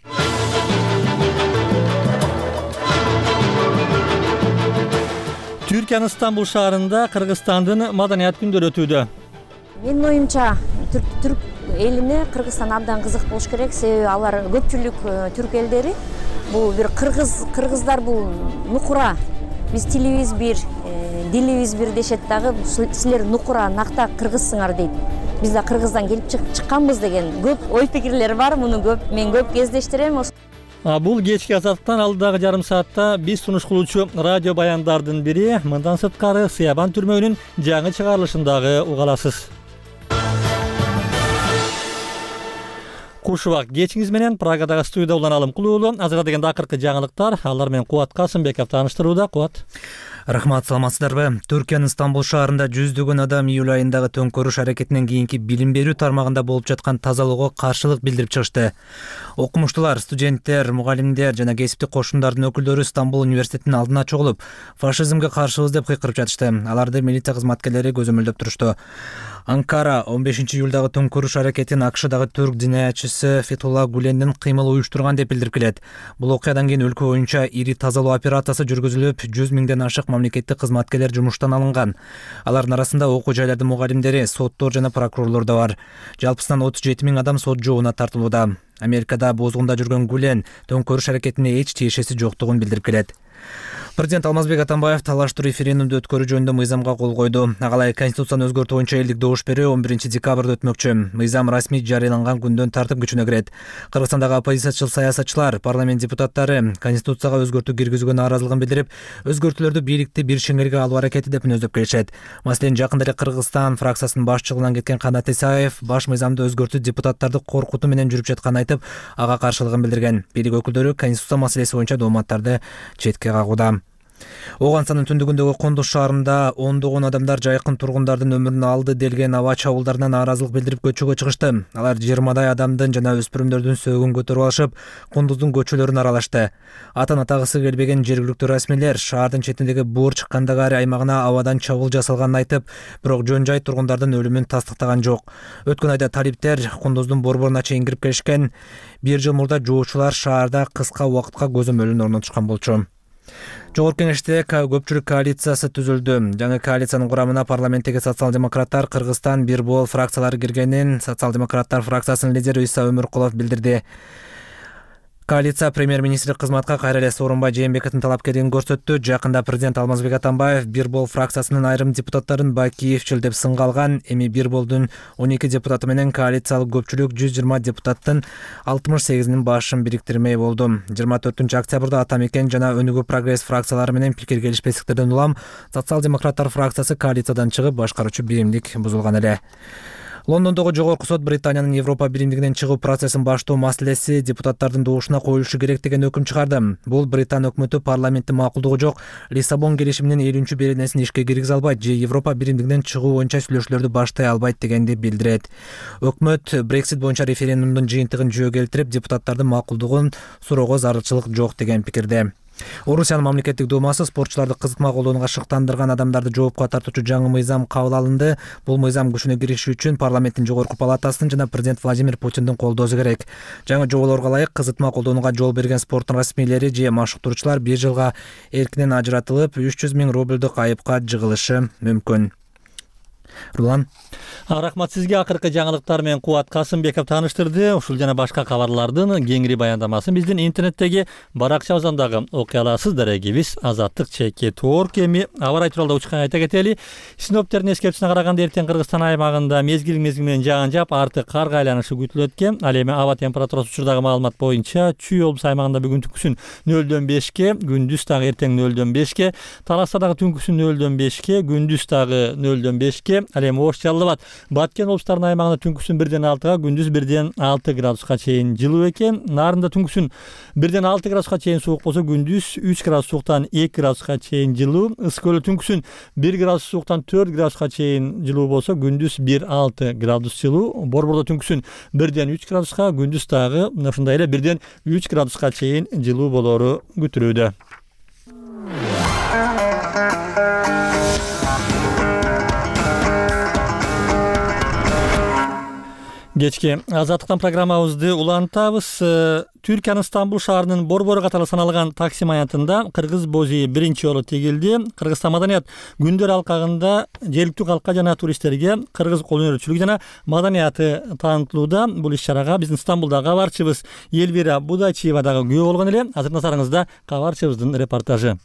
Түркиянын Стамбул шаарында Кыргызстандын маданият күндөрү өтүүдө. Менин оюмча түрк элине Кыргызстан абдан кызык болуш керек, себеби алар көпчүлүк түрк элдери бул бир кыргыз кыргыздар бул нукура. Биз тилибиз бир, дилибиз бир дешет дагы, силер нукура накта кыргызсыңар дейт. Биз да Кыргыздан келип чыкканбыз деген көп ой пикирлер бар. Муну көп мен көп кездештирем. Бул кечки Азаттыктан алдыдагы жарым саатта биз сунуш кылуучу радио баяндардын бири мындан сырткары Сыябан түрмөгүнүн жаңы чыгарылышындагы угаласыз. Кушубак кечиңиз менен Прагадагы студияда Улан Алымкулуулу. Азыркы дегенде акыркы жаңылыктар, алар менен Кубат Касымбеков тааныштырууда. Кубат. Рахмат, саламатсыздарбы? Түркиянын Стамбул шаарында жүздөгөн адам июль айындагы төңкөрүш аракетинен кийинки билим берүү тармагында болуп жаткан тазалоого каршылык билдирип чыгышты. Окумуштуулар, студенттер, мугалимдер жана кесиптик кошундардын өкүлдөрү Стамбул университетинин алдына чогулуп, фашизмге каршыбыз деп кыйкырып жатышты. Аларды милиция кызматкерлери көзөмөлдөп турушту. Анкара он бешинчи июлдагы төңкөрүш аракетин АКШдагы түрк динаятчысы Фетулла Гулендин кыймылы уюштурган деп билдирип келет. Бул окуядан кийин өлкө боюнча ири тазалоо операциясы жүргүзүлүп, жүз миңден ашык мамлекеттик кызматкерлер жумуштан алынган. Алардын арасында окуу жайлардын мугалимдери, соттор жана прокурорлор да бар. Жалпысынан отуз жети миң адам сот жообуна тартылууда. Америкада бозгунда жүргөн Гулен төңкөрүш аракетине эч тиешеси жоктугун билдирип келет. Президент Алмазбек Атамбаев талаштуу референдумду өткөрүү жөнүндө мыйзамга кол койду. Агалай конституцияны өзгөртүү боюнча элдик добуш берүү он биринчи декабрда өтмөкчү. Мыйзам расмий жарыяланган күндөн тартып күчүнө кирет. Кыргызстандагы оппозициячыл саясатчылар, парламент депутаттары конституцияга өзгөртүү киргизүүгө нааразылыгын билдирип, өзгөртүүлөрдү бийликти бир шеңерге алуу аракети деп мүнөздөп келишет. Маселен, жакында эле Кыргызстан фракциясынын башчылыгынан кеткен Канат Исаев баш мыйзамды өзгөртүү депутаттарды коркутуу менен жүрүп жатканын айтып, ага каршылыгын билдирген. Бийлик өкүлдөрү конституция маселеси боюнча дооматтарды четке кагууда. Оганстандын түндүгүндөгү Кондуз шаарында ондогон адамдар жайкын тургундардын өмүрүн алды делген аба чабуулдарына нааразылык билдирип көчөгө чыгышты. Алар жыйырмадай адамдын жана өспүрүмдөрдүн сөөгүн көтөрүп алышып, Кондуздун көчөлөрүн аралашты. Атан атагысы келбеген жергиликтүү расмийлер шаардын четиндеги Бурч Кандагари аймагына абадан чабуул жасалганын айтып, бирок жөн жай тургундардын өлүмүн тастыктаган жок. Өткөн айда талиптер Кондуздун борборуна чейин кирип келишкен. Бир жыл мурда жоочулар шаарда кыска убакытка көзөмөлүн орнотушкан болчу. Жогорку кеңеште көпчүлүк коалициясы түзүлдү. Жаңы коалициянын курамына парламенттеги социал-демократтар, Кыргызстан, Бирбол фракциялары киргенин социал-демократтар фракциясынын лидери Иса Өмүркулов билдирди. Коалиция премьер-министри кызматка кайра эле Сооронбай Жээнбековдун талапкерлигин көрсөттү. Жакында президент Алмазбек Атамбаев Бирбол фракциясынын айрым депутаттарын бакиевчил деп сынга алган. Эми Бирболдун он эки депутаты менен коалициялык көпчүлүк жүз жыйырма депутаттын алтымыш сегизинин башын бириктирмей болду. жыйырма төртүнчү октябрда Ата Мекен жана Өнүгүү прогресс фракциялары менен пикир келишпестиктерден улам социал-демократтар фракциясы коалициядан чыгып, башкаруучу биримдик бузулган эле. Лондондогу жогорку сот Британиянын Европа биримдигинен чыгуу процессин баштоо маселеси депутаттардын добушуна коюлушу керек деген өкүм чыгарды. Бул Британ өкмөтү парламенттин макулдугу жок Лиссабон келишиминин элүүнчү беренесин ишке киргизе албайт же Европа биримдигинен чыгуу боюнча сүйлөшүүлөрдү баштай албайт дегенди билдирет. Өкмөт Брексит боюнча референдумдун жыйынтыгын жөө келтирип, депутаттардын макулдугун суроого зарылчылык жок деген пикирде. Орусиянын мамлекеттик думасы спортчуларды кызытма колдонууга шыктандырган адамдарды жоопко тартуучу жаңы мыйзам кабыл алынды. Бул мыйзам күчүнө кириши үчүн парламенттин жогорку палатасынын жана президент Владимир Путиндин колдоосу керек. Жаңы жоболорго ылайык кызытма колдонууга жол берген спорттун расмийлери же машыктыруучулар бир жылга эркинен ажыратылып, үч жүз миң рубльдук айыпка жыгылышы мүмкүн. Рулан. Рахмат сизге. Акыркы жаңылыктар менен Кубат Касымбеков тааныштырды. Ушул жана башка кабарлардын кеңири баяндамасын биздин интернеттеги баракчабыздагы окуя аласыз. Дарегибиз азаттык чеки туорк. Эми аба ырайы тууралуу учкан айта кетели. Синоптиктердин эскертүүсүнө караганда эртең Кыргызстан аймагында мезгил мезгил менен жаан жаап, арты карга айланышы күтүлөт экен. Ал эми аба температурасы учурдагы маалымат боюнча Чүй облус аймагында бүгүн түнкүсүн нөлдөн бешке, күндүз дагы эртең нөлдөн бешке, Таласта дагы түнкүсүн нөлдөн бешке, күндүз дагы нөлдөн бешке. Ал эми Ош Жалал абад, Баткен облустарынын аймагында түнкүсүн бирден алтыга, күндүз бирден алты градуска чейин жылуу экен. Нарында түнкүсүн бирден алты градуска чейин суук болсо, күндүз үч градус сууктан эки градуска чейин жылуу. Ысык көлдө түнкүсүн бир градус сууктан төрт градуска чейин жылуу болсо, күндүз бир алты градус жылуу. Борбордо түнкүсүн бирден үч градуска, күндүз дагы ушундай эле бирден үч градуска чейин жылуу болору күтүлүүдө. Кечки азаттыктан программабызды улантабыз. Түркиянын Стамбул шаарынын борбору катары саналган Таксим аянтында кыргыз бозуй биринчи жолу тигилди. Кыргызстан маданият күндөр алкагында жергиликтүү калкка жана туристтерге кыргыз кол өнөрчүлүгү жана маданияты таанытылууда. Бул иш-чарага биздин Стамбулдагы кабарчыбыз Элвира Будайчиева дагы күбө болгон эле. Азыр назарыңызда кабарчыбыздын репортажы.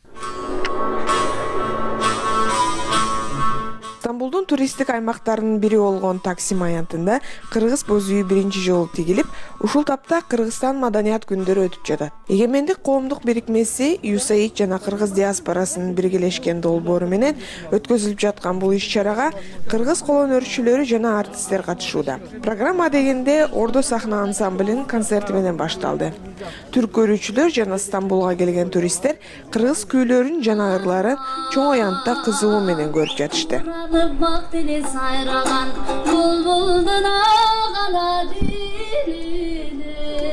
Стамбулдун туристтик аймактарынын бири болгон Таксим аянтында кыргыз бозуйу биринчи жолу тигилип, ушул тапта Кыргызстан маданият күндөрү өтүп жатат. Эгемендик коомдук бирикмеси ю эс эй ай ди жана кыргыз диаспорасынын биргелешкен долбоору менен өткөзүлүп жаткан бул иш-чарага кыргыз кол өнөрчүлөрү жана артисттер катышууда. Программа дегенде Ордо сахна ансамблинин концерти менен башталды. Түрк көрүүчүлөр жана Стамбулга келген туристтер кыргыз күүлөрүн жана ырларын чоң аянтта кызыгуу менен көрүп жатышты. Bak dili sayralan bulbuldun ağala diline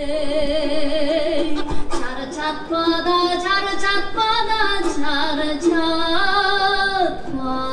Çarı çatmada çarı çatmada çarı çatma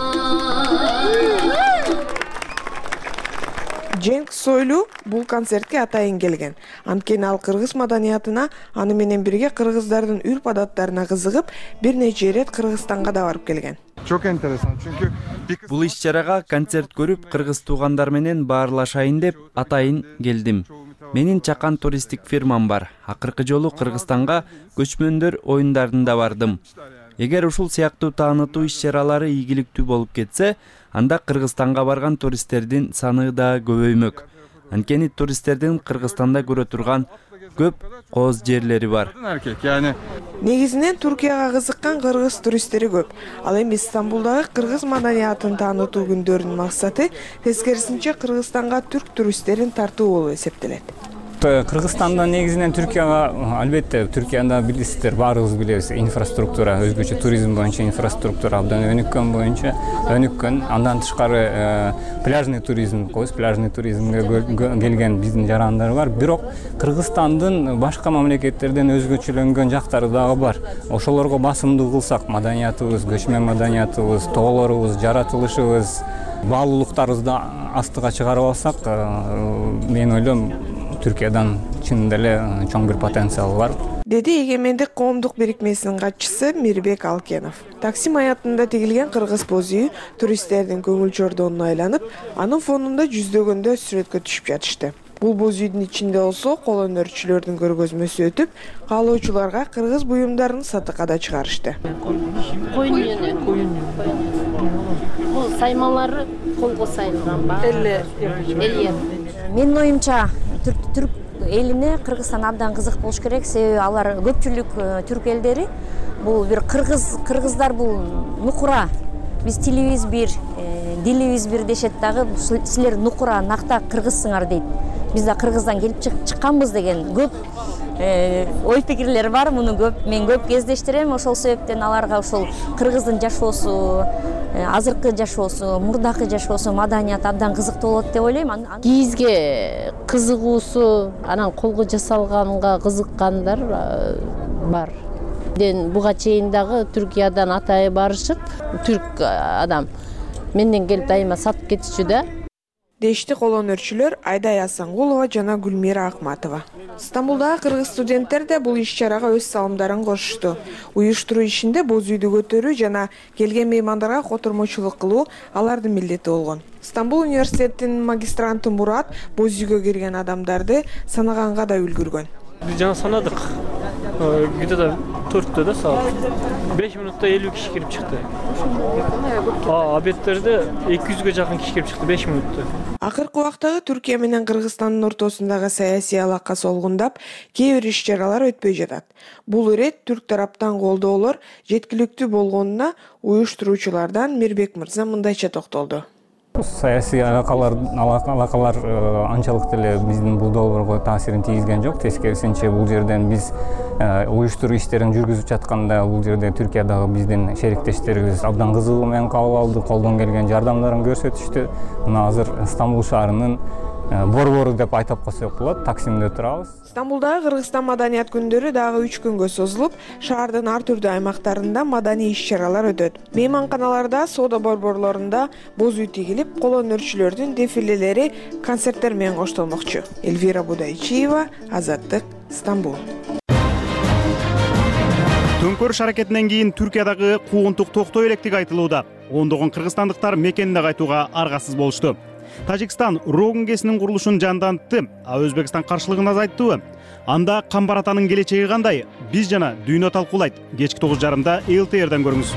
Cenk Soylu бул концертке атайын келген. Анткени ал кыргыз маданиятына, аны менен бирге кыргыздардын үрп адаттарына кызыгып, бир нече ирет Кыргызстанга да барып келген. Çok enteresan çünkü бул иш-чарага концерт көрүп, кыргыз туугандар менен баарлашайын деп атайын келдим. Менин чакан туристтик фирмам бар. Акыркы жолу Кыргызстанга көчмөндөр оюндарында бардым. Эгер ушул сыяктуу таанытуу иш-чаралары ийгиликтүү болуп кетсе, анда Кыргызстанга барган туристтердин саны да көбөймөк. Анткени туристтердин Кыргызстанда көрө турган көп кооз жерлери бар. Негизинен Туркияга кызыккан кыргыз туристтери көп. Ал эми Стамбулдагы кыргыз маданиятын таанытуу күндөрүнүн максаты тескерисинче Кыргызстанга түрк туристтерин тартуу болуп эсептелет. Кыргызстандан негизинен Түркияга, албетте, Түркияда билесиздер, баарыбыз билебиз, инфраструктура, өзгөчө туризм боюнча инфраструктура абдан өнүккөн боюнча, өнүккөн. Андан тышкары пляжный туризм, коз пляжный туризмге келген биздин жарандар бар. Бирок Кыргызстандын башка мамлекеттерден өзгөчөлөнгөн жактары дагы бар. Ошолорго басымдуу кылсак, маданиятыбыз, көчмөн маданиятыбыз, тоолорубуз, жаратылышыбыз, баалуулуктарыбызды астыга чыгарып алсак, мен ойлойм, Түркиядан чынында эле чоң бир потенциал бар. Деди Эгемендик коомдук бирикмесинин катчысы Мирбек Алкенов. Таксим аянтында тигилген кыргыз бозуйу туристтердин көңүл чордонуна айланып, анын фонунда жүздөгөндө сүрөткө түшүп жатышты. Бул бозуйдун ичинде болсо кол өнөрчүлөрдүн көргөзмөсү өтүп, каалоочуларга кыргыз буюмдарын сатыкка да чыгарышты. Коюн ене, коюн. Бул саймалары колго сайылган ба? Эле. Эле. Менин оюмча түрк элине Кыргызстан абдан кызык болуш керек, себеби алар көпчүлүк түрк элдери бул бир кыргыз кыргыздар бул нукура. Биз тилибиз бир, дилибиз бир дешет дагы, силер нукура, накта кыргызсыңар дейт. Биз да кыргыздан келип чыкканбыз деген көп ой пикирлер бар, муну көп мен көп кездештирем. Ошол себептен аларга ошол кыргыздын жашоосу, азыркы жашоосу, мурдакы жашоосу, маданият абдан кызыктуу болот деп ойлойм. Кийизге кызыгуусу, анан колго жасалганга кызыккандар бар. Буга чейин дагы Түркиядан атайы барышып, түрк адам менден келип дайыма сатып кетишчү да. Дешти колонөрчүлөр Айдай Асангулова жана Гүлмира Акматова. Стамбулдагы кыргыз студенттер да бул иш-чарага өз салымдарын кошушту. Уюштуруу ишинде боз үйдү көтөрүү жана келген меймандарга котормочулук кылуу алардын милдети болгон. Стамбул университетинин магистранты Мурат боз үйгө кирген адамдарды санаганга да үлгүргөн. Биз жана санадык. Где-то төрттө да саат. беш минутта элүү киши кирип чыкты. А обедтерде эки жүзгө жакын киши кирип чыкты беш минутта. Акыркы убактагы Түркия менен Кыргызстандын ортосундагы саясий алака солгундап, кээ бир иш-чаралар өтпөй жатат. Бул ирет түрк тараптан колдоолор жеткиликтүү болгонуна уюштуруучулардан Мирбек мырза мындайча токтолду. Саясий алакалар алакалар анчалык деле биздин бул долбоорго таасирин тийгизген жок. Тескерисинче бул жерден биз уюштуруу иштерин жүргүзүп жатканда бул жерде Түркиядагы биздин шериктештерибиз абдан кызыгуу менен кабыл алды, колдон келген жардамдарын көрсөтүштү. Мына азыр Стамбул шаарынын борбору деп айтып койсок болот, Таксимде турабыз. Стамбулдагы Кыргызстан маданият күндөрү дагы үч күнгө созулуп, шаардын ар түрдүү аймактарында маданий иш-чаралар өтөт. Мейманканаларда, соода борборлорунда боз үй тигилип, колонөрчүлөрдүн дефилелери концерттер менен коштолмокчу. Эльвира Будайчиева, Азаттык, Стамбул. Төңкөрүш аракетинен кийин Түркиядагы куугунтук токтой электиги айтылууда. Ондогон кыргызстандыктар мекенине кайтууга аргасыз болушту. Тажикстан Рогун КЭСинин курулушун жандантты, а Өзбекстан каршылыгын азайттыбы? Анда Камбар атанын келечеги кандай? Биз жана дүйнө талкуулайт. Кечки тогуз жарымда Эл Ти Эрден көрүңүз.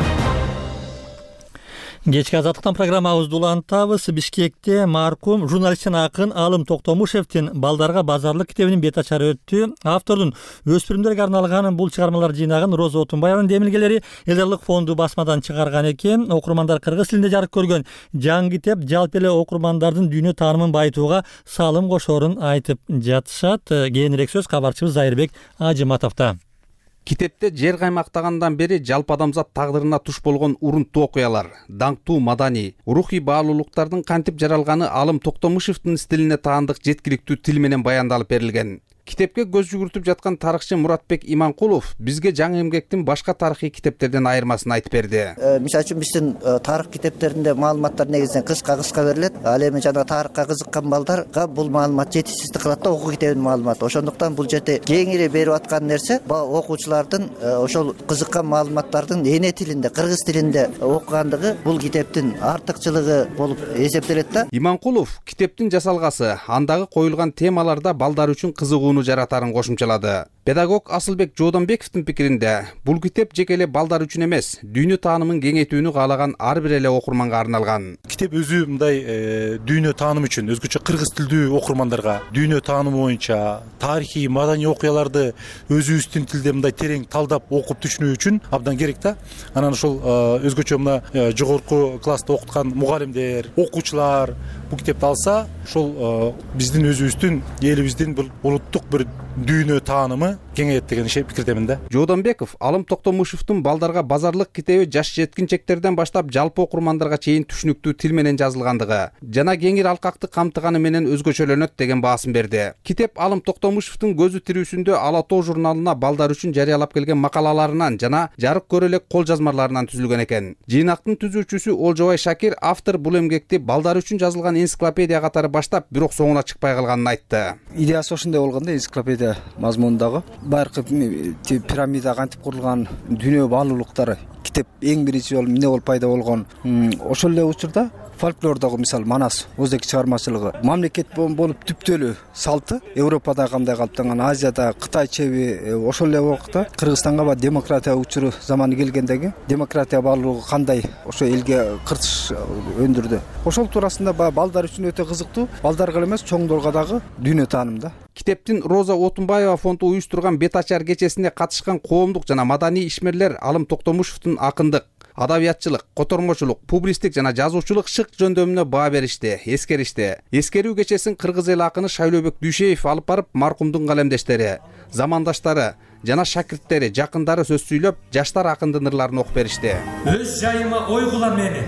Кечки Азаттыктан программабызды улантабыз. Бишкекте маркум журналист жана акын Алым Токтомушевдин Балдарга базарлык китебинин бет ачары өттү. Автордун өспүрүмдөргө арналган бул чыгармалар жыйнагын Роза Отунбаеванын демилгелери Элдарлык фонду басмадан чыгарган экен. Окурмандар кыргыз тилинде жарык көргөн жаңы китеп жалпы эле окурмандардын дүйнө таанымын байытууга салым кошорун айтып жатышат. Кийинирээк сөз кабарчыбыз Зайырбек Ажыматовдо. Китепте жер каймактагандан бери жалпы адамзат тагдырына туш болгон урунттуу окуялар, даңктуу маданий, рухий баалуулуктардын кантип жаралганы Алым Токтомушевдин стилине таандык жеткиликтүү тил менен баяндалып берилген. Китепке көз жүгүртүп жаткан тарыхчы Муратбек Иманкулов бизге жаңы эмгектин башка тарыхый китептерден айырмасын айтып берди. Мисалы үчүн биздин тарых китептеринде маалыматтар негизинен кыска-кыска берилет. Ал эми жана тарыхка кызыккан балдарга бул маалымат жетишсиздик кылат да, окуу китебинин маалыматы. Ошондуктан бул жерде кеңири берип аткан нерсе окуучулардын ошол кызыккан маалыматтардын эне тилинде, кыргыз тилинде окугандыгы бул китептин артыкчылыгы болуп эсептелет да. Иманкулов китептин жасалгасы, андагы коюлган темаларда балдар үчүн кызыгуу жаратарын кошумчалады. Педагог Асылбек Жодонбековдун пикиринде, бул китеп жеке эле балдар үчүн эмес, дүйнө таанымын кеңейтүүнү каалаган ар бир эле окурманга арналган. Китеп өзү мындай дүйнө таанымы үчүн, өзгөчө кыргыз тилдүү окурмандарга дүйнө таанымы боюнча тарыхый, маданий окуяларды өзүбүздүн тилде мындай терең талдап окуп түшүнүү үчүн абдан керек да. Анан ошол өзгөчө мына жогорку класста окуткан мугалимдер, окуучулар бул китепти алса, ошол биздин өзүбүздүн элибиздин бул улуттук бир дүйнө таанымы кеңейет деген пикирдемин да. Жодонбеков Алым Токтомушевдун Балдарга базарлык китеби жаш жеткинчектерден баштап жалпы окурмандарга чейин түшүнүктүү тил менен жазылгандыгы жана кеңир алкакты камтыганы менен өзгөчөлөнөт деген баасын берди. Китеп Алым Токтомушевдун көзү тирүүсүндө Ала тоо журналына балдар үчүн жарыялап келген макалаларынан жана жарык көрө элек кол жазмаларынан түзүлгөн экен. Жыйнактын түзүүчүсү Олжобай Шакир автор бул эмгекти балдар үчүн жазылган энциклопедия катары баштап, бирок соңуна чыкпай калганын айтты. Идеясы ошондой болгон да, энциклопедия мазмунундагы байыркы пирамида кантип курулган, дүйнө баалуулуктары китеп эң биринчи жолу эмне болуп пайда болгон. Ошол эле учурда фольклордогу мисалы Манас өздүк чыгармачылыгы, мамлекет болуп түптөлүү салты Европада кандай калыптанган, Азияда, Кытай чеби ошол эле убакта Кыргызстанга ба демократия учуру заманы келгендеги демократия баалуулугу кандай ошо элге кыртыш өндүрдү. Ошол туурасында балдар үчүн өтө кызыктуу, балдарга эмес чоңдорго дагы дүйнө тааным да. Китептин Роза Отунбаева фонду уюштурган бет ачар кечесине катышкан коомдук жана маданий ишмерлер Алым Токтомушевдун акындык, адабиятчылык, котормочулук, публистик жана жазуучулук шык жөндөмүнө баа беришти, эскеришти. Эскерүү кечесин кыргыз эл акыны Шайлообек Дүйшеев алып барып, маркумдун калемдештери, замандаштары жана шакирттери, жакындары сөз сүйлөп, жаштар акындын ырларын окуп беришти. Өз жайыма ойгула мени.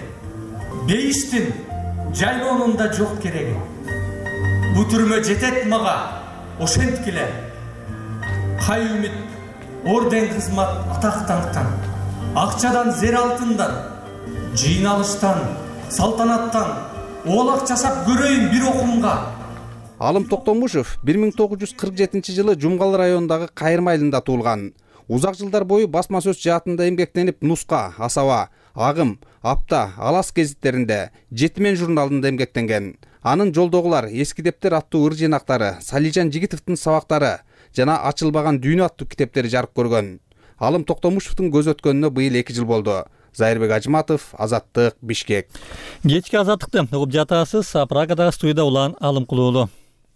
Бейиштин жайлоонунда жок кереги. Бу түрмө жетет мага, ошенткиле. Кай үмүт орден кызмат атак даңктан, акчадан, зер алтындан, жыйналыштан, салтанаттан оолак жашап көрөйүн бир окумга. Алым Токтомушев бир миң тогуз жүз кырк жетинчи жылы Жумгал районундагы Кайырма айылында туулган. Узак жылдар бою басма сөз жаатында эмгектенип, Нуска, Асаба, Агым, Апта, Алас гезиттеринде, Жетимен журналында эмгектенген. Анын Жолдогулар, Эски дептер аттуу ыр жыйнактары, Салижан Жигитовдун сабактары жана Ачылбаган дүйнө аттуу китептери жарык көргөн. Алым Токтомушевдун көз өткөнүнө быйыл эки жыл болду. Зайырбек Ажыматов, Азаттык, Бишкек. Кечки Азаттыкты угуп жатасыз. Прагадагы студияда Улан Алымкулуулу.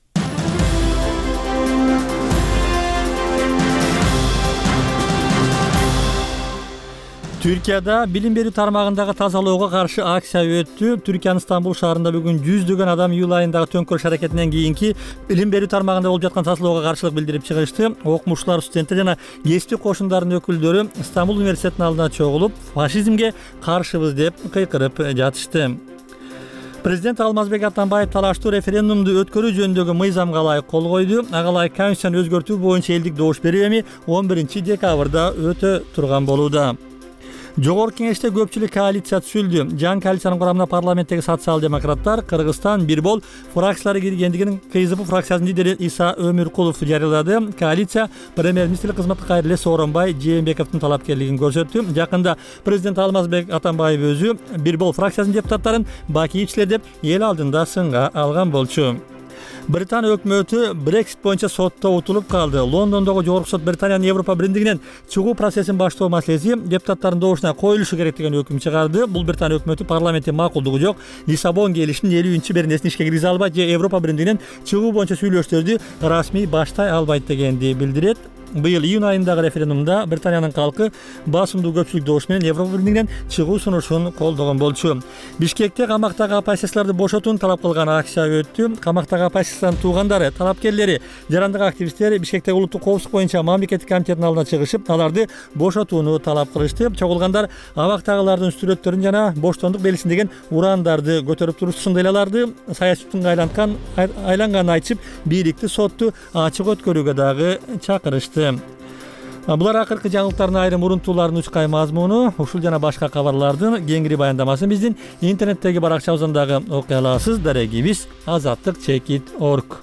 Türkiye'de bilim берүү тармагындагы тазалоого каршы акция өттү. Түркиянын Стамбул шаарында бүгүн жүздөгөн адам июль айындагы төңкөрүш аракетинен кийинки билим берүү тармагында болуп жаткан тазалоого каршылык билдирип чыгышты. Окумуштуулар, студенттер жана кесиптик кошундардын өкүлдөрү Стамбул университетинин алдына чогулуп, фашизмге каршыбыз деп кыйкырып жатышты. Президент Алмазбек Атамбаев талаштуу референдумду өткөрүү жөнүндөгү мыйзамга ылайык кол койду. Ага ылайык конституцияны өзгөртүү боюнча элдик добуш берүү эми он биринчи декабрда өтө турган болууда. Жогорку кеңеште көпчүлүк коалиция түзүлдү. Жаңы коалициянын курамына парламенттеги социал-демократтар, Кыргызстан, Бирбол фракциялары киргендигин КСДП фракциясынын лидери Иса Өмүркулов жарыялады. Коалиция премьер-министр кызматка кайрыле Сооронбай Жээнбековдун талапкерлигин көрсөттү. Жакында президент Алмазбек Атамбаев өзү Бирбол фракциясынын депутаттарын бакиевчилер деп эл алдында сынга алган болчу. Британия өкмөтү Brexit боюнча сотто утулуп калды. Лондондогу жогорку сот Британиянын Европа биримдигинен чыгуу процессин баштоо маселеси депутаттардын добушуна коюлушу керек деген өкүм чыгарды. Бул Британия өкмөтү парламенттин макулдугу жок Лиссабон келишинин элүүнчү беренесин ишке киргизе албайт же Европа биримдигинен чыгуу боюнча сүйлөшүүлөрдү расмий баштай албайт дегенди билдирет. Быйыл июнь айындагы референдумда Британиянын калкы басымдуу көпчүлүк добуш менен Европа биримдигинен чыгуу сунушун колдогон болчу. Бишкекте камактагы оппозицияларды бошотууну талап кылган акция өттү. Камактагы оппозициянын туугандары, талапкерлери, жарандык активисттер Бишкектеги улуттук коопсуздук боюнча мамлекеттик комитеттин алдына чыгышып, аларды бошотууну талап кылышты. Чогулгандар абактагылардын сүрөттөрүн жана боштондук белгисин деген урандарды көтөрүп турушту. Ушундай эле аларды саясаттын айланткан айланганын айтышып, бийликти сотту ачык өткөрүүгө дагы чакырышты. Булар акыркы жаңылыктардын айрым урунтууларынын учкай мазмуну. Ушул жана башка кабарлардын кеңири баяндамасын биздин интернеттеги баракчабыздан дагы окуй аласыз. Дарегибиз азаттык чекит точка орг.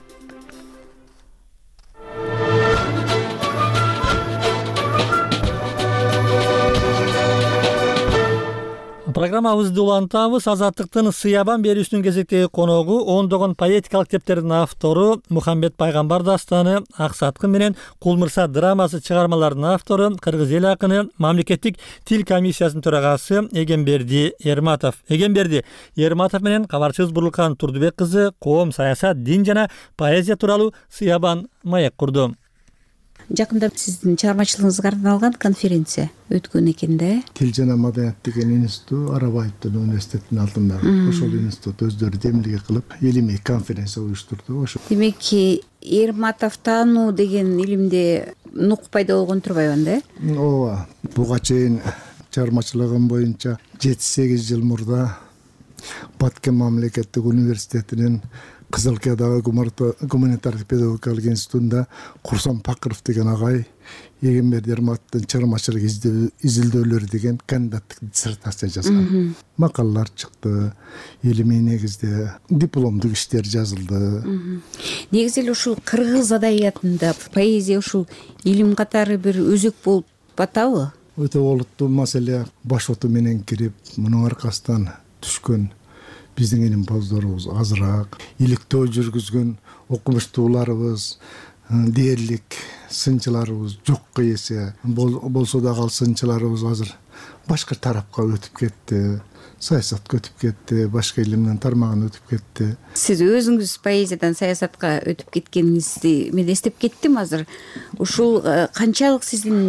Программабызды улантабыз. Азаттыктын Сыябан берүүсүнүн кезектеги коногу ондогон поэтикалык китептердин автору Мухаммед Пайгамбар дастаны, Аксаткын менен Кулмырса драмасы чыгармаларынын автору, кыргыз эл акыны, мамлекеттик тил комиссиясынын төрагасы Эгемберди Эрматов. Эгемберди Эрматов менен кабарчыбыз Бурлукан Турдубек кызы коом, саясат, дин жана поэзия тууралуу Сыябан маек курду. Жакында сиздин чыгармачылыгыңызга арналган конференция өткөн экен да. Тил жана маданият деген институт Арабаевдин университетинин алдында. Ошол институт өздөрү демилге кылып, илимий конференция уюштурду. Ошо. Демек, Эрматов таануу деген илимде нук пайда болгон турбайбы да? Ооба. Буга чейин чыгармачылыгым боюнча жети сегиз жыл мурда Баткен мамлекеттик университетинин Кызылкиядагы гуманитардык педагогикалык институтунда Курсан Пакыров деген агай Эгемберди Эрматовдун чыгармачылык изилдөөлөрү деген кандидаттык диссертация жазган. Макалалар чыкты, илимий негизде дипломдук иштер жазылды. Негизи эле ушул кыргыз адабиятында поэзия ушул илим катары бир өзөк болуп атабы? Өтө олуттуу маселе. Баш оту менен кирип, мунун аркасынан түшкөн биздин илимпоздорубуз азыраак, иликтөө жүргүзгөн окумуштууларыбыз, дээрлик сынчыларыбыз жокко эсе болсо дагы ал сынчыларыбыз азыр башка тарапка өтүп кетти, саясатка өтүп кетти, башка илимдин тармагына өтүп кетти. Сиз өзүңүз поэзиядан саясатка өтүп кеткениңизди мен эстеп кеттим азыр. Ушул канчалык сиздин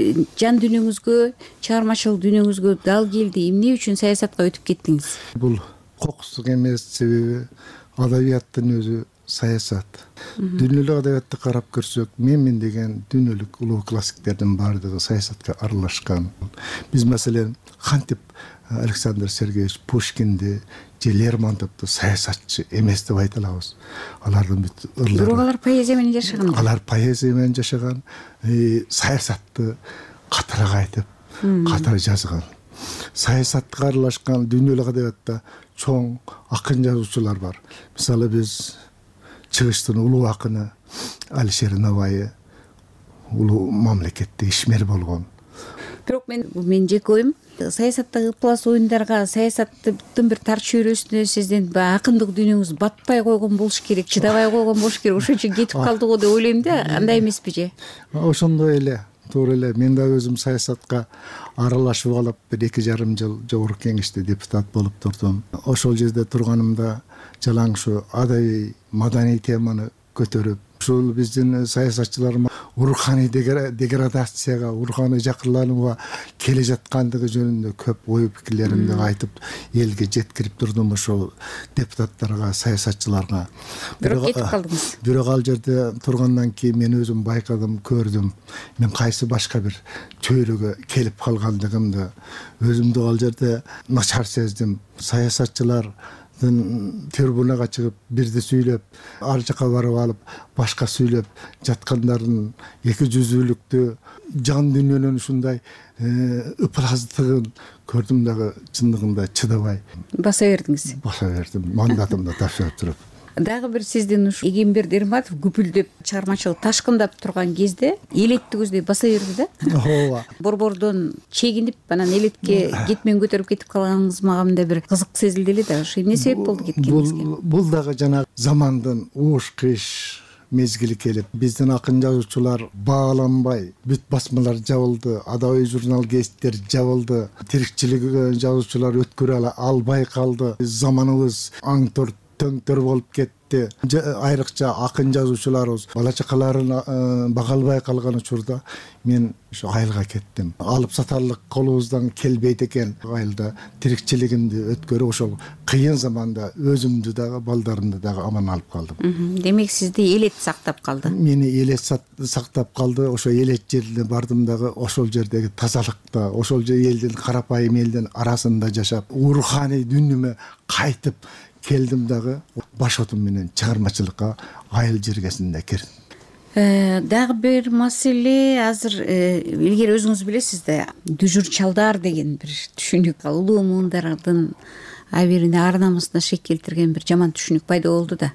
жан дүйнөңүзгө, чыгармачылык дүйнөңүзгө дал келди? Эмне үчүн саясатка өтүп кеттиңиз? Бул кокустук эмес, себеби адабияттын өзү саясат. Дүйнөлүк адабиятты карап көрсөк, менмин деген дүйнөлүк улуу классиктердин баардыгы саясатка аралашкан. Биз маселен кантип Александр Сергеевич Пушкинди, же Лермонтовду саясатчы эмес деп айта алабыз. Алардын бүт ырлары. Бирок алар поэзия менен жашаган. Алар поэзия менен жашаган, саясатты катыраак айтып, катары жазган. Саясатка аралашкан дүйнөлүк адабиятта чоң акын жазуучулар бар. Мисалы биз чыгыштын улуу акыны Алишер Навайы улуу мамлекетте ишмер болгон. Бирок мен мен жеке оюм саясаттагы ыкпалас оюндарга саясаттын бир тар чөйрөсүнө сиздин баягы акындык дүйнөңүз батпай койгон болуш керек, чыдабай койгон болуш керек. Ошон үчүн кетип калды го деп ойлойм да. Андай эмеспи же? Ошондой эле. Туура эле. Мен да өзүм саясатка аралашып алып, бир эки жарым жыл жогорку кеңеште депутат болуп турдум. Ошол жерде турганымда жалаң ушу адабий, маданий теманы көтөрүп, ушул биздин саясатчылар руханий деградацияга, руханий жакырланууга келе жаткандыгы жөнүндө көп ой пикирлеримди айтып, элге жеткирип турдум ошол депутаттарга, саясатчыларга. Бирок кетип калдыңыз. Бирок ал жерде тургандан кийин мен өзүм байкадым, көрдүм. Мен кайсы башка бир чөйрөгө келип калгандыгымды өзүмдү ал жерде начар сездим. Саясатчылар трибунага чыгып бирди сүйлөп, ар жака барып алып башка сүйлөп жаткандардын эки жүзүүлүктү, жан дүйнөнүн ушундай ыпырастыгын көрдүм дагы чындыгында чыдабай баса бердиңиз. Баса бердим, мандатымды тапшырып туруп. Дагы бир сиздин ушу Эгемберди Эрматов күпүлдөп чыгармачылык ташкындап турган кезде элетти көздөй баса берди да. Ооба. Борбордон чегинип, анан элетке кетмен көтөрүп кетип калганыңыз мага мындай бир кызык сезилди эле да. Ошо эмне себеп болду кеткениңизге? Бул дагы жана замандын ууш кыш мезгили келип, биздин акын жазуучулар бааланбай, бүт басмалар жабылды, адабий журнал гезиттер жабылды, тирикчилик жазуучулар өткөрө албай калды. Заманыбыз аңтор төңтөр болуп кетти. Айрыкча акын жазуучуларыбыз бала чакаларын бага албай калган учурда мен ошо айылга кеттим. Алып сатарлык колубуздан келбейт экен. Айылда тирикчилигимди өткөрүп, ошол кыйын заманда өзүмдү дагы, балдарымды дагы аман алып калдым. Демек сизди элет сактап калды. Мени элет сактап калды. Ошо элет жерине бардым дагы, ошол жердеги тазалыкта, ошол же элдин, карапайым элдин арасында жашап, руханий дүйнөмө кайтып келдим дагы, башотум менен чыгармачылыкка айыл жергесинде кирдим. Дагы бир маселе, азыр илгери өзүңүз билесиз да, дүжүр чалдар деген бир түшүнүк улуу муундардын абирине, ар намысына шек келтирген бир жаман түшүнүк пайда болду да.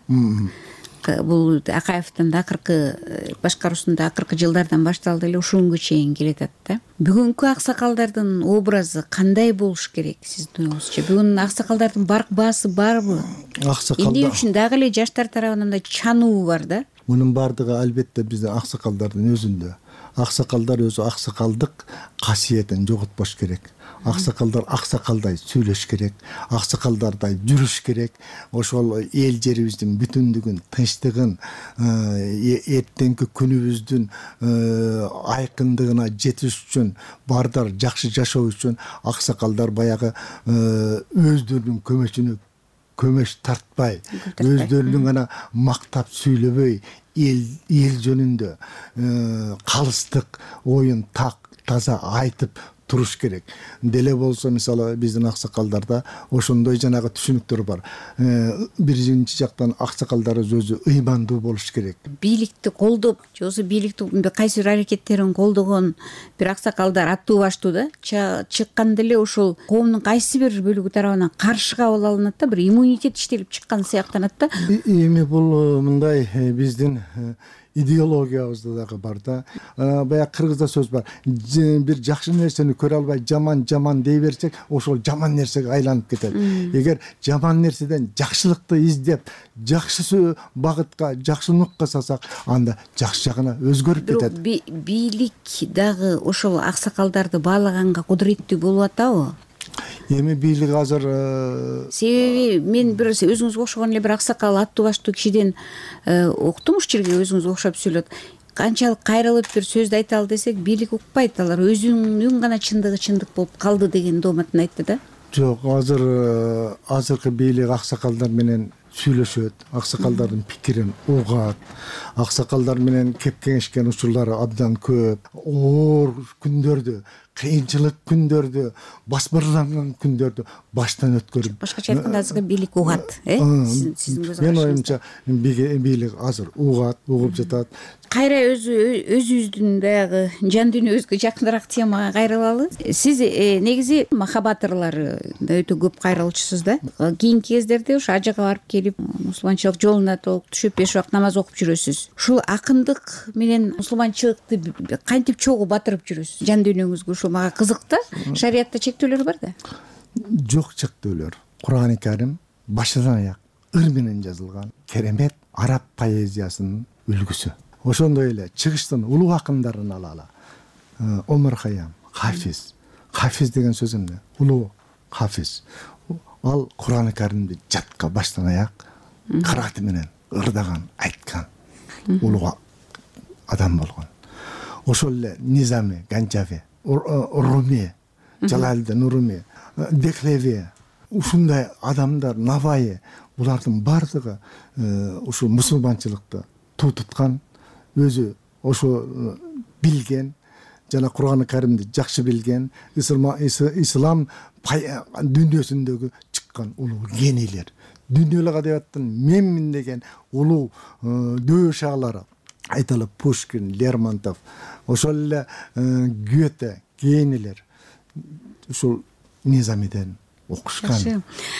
Бул Акаевдин да акыркы башкаруусунда акыркы жылдардан башталды эле, ушунгө чейин келатат да. Бүгүнкү аксакалдардын образы кандай болуш керек сиздин оюңузча? Бүгүн аксакалдардын барк баасы барбы? Аксакалдар. Эмне үчүн дагы эле жаштар тарабынан мындай чануу бар да? Мунун бардыгы албетте биздин аксакалдардын өзүндө. Аксакалдар өзү аксакалдык касиетин жоготпош керек. Аксакалдар аксакалдай сүйлөш керек, аксакалдардай жүрүш керек. Ошол эл жерибиздин бүтүндүгүн, тынчтыгын, эртеңки күнүбүздүн айкындыгына жетиш үчүн, бардар жакшы жашоо үчүн аксакалдар баягы өздөрүнүн көмөчүнө көмөш тартпай, өздөрүнүн гана мактап сүйлөбөй, эл эл жөнүндө калыстык оюн так таза айтып туруш керек. Деле болсо, мисалы биздин аксакалдарда ошондой жанагы түшүнүктөр бар. Биринчи жактан аксакалдар өзү ыймандуу болуш керек. Бийликти колдоп, же болбосо бийликтин кайсы бир аракеттерин колдогон бир аксакалдар аттуу баштуу да чыкканда эле ошол коомдун кайсы бир бөлүгү тарабынан каршы кабыл алынат да, бир иммунитет иштелип чыккан сыяктанат да. Эми бул мындай биздин идеологиябызда дагы бар да. Баягы кыргызда сөз бар. Бир жакшы нерсени көрө албай жаман жаман дей берсек, ошол жаман нерсеге айланып кетет. Эгер жаман нерседен жакшылыкты издеп, жакшы багытка, жакшы нукка салсак, анда жакшы жагына өзгөрүп кетет. Бийлик дагы ошол аксакалдарды баалаганга кудуреттүү болуп атабы? Эми бийлик азыр себеби мен бир өзүңүзгө окшогон эле бир аксакал аттуу баштуу кишиден уктум, уш жерге өзүңүзгө окшоп сүйлөт. Канчалык кайрылып бир сөздү айта ал десек, бийлик укпайт, алар өзүнүн гана чындыгы чындык болуп калды деген дооматын айтты да. Жок, азыр азыркы бийлик аксакалдар менен сүйлөшөт, аксакалдардын пикирин угат, аксакалдар менен кеп кеңешкен учурлары абдан көп. Оор күндөрдү кыйынчылык күндөрдү, басбырланган күндөрдү баштан өткөрүп, башкача айтканда азыркы бийлик угат, э? Сиздин көз мен оюмча бийлик азыр угат, угуп жатат. Кайра өзү өзүбүздүн баягы жан дүйнөбүзгө жакыныраак темага кайрылалы. Сиз негизи махабат ырларында өтө көп кайрылчусуз да. Кийинки кездерде ушу ажыга барып келип, мусулманчылык жолуна толук түшүп, беш убакыт намаз окуп жүрөсүз. Ушул акындык менен мусулманчылыкты кантип чогуу батырып жүрөсүз? Жан дүйнөңүзгө ушул мага кызык да. Шариятта чектөөлөр бар да? Жок чектөөлөр. Кур'ан-ы Карим башынан аяк ыр менен жазылган керемет араб поэзиясынын үлгүсү. Ошондой эле чыгыштын улуу акындарын алалы. Омар Хайям, Хафиз. Хафиз деген сөз эмне? Улуу Хафиз. Ал Кур'ан-ы Каримди жатка баштан аяк кырааты менен ырдаган, айткан улуу адам болгон. Ошол эле Низами Ганжави, Руми, Жалалдин Руми, Дехлеви, ушундай адамдар, Наваи, булардын бардыгы ушул мусулманчылыкты туу туткан, өзү ошо билген, жана Кур'ан-ы Каримди жакшы билген, ислам дүйнөсүндөгү чыккан улуу генийлер. Дүйнөлүк адабияттын менмин деген улуу дөшалары айталы Пушкин, Лермонтов, ошол эле Гёте, генийлер ушул Низамиден окушкан.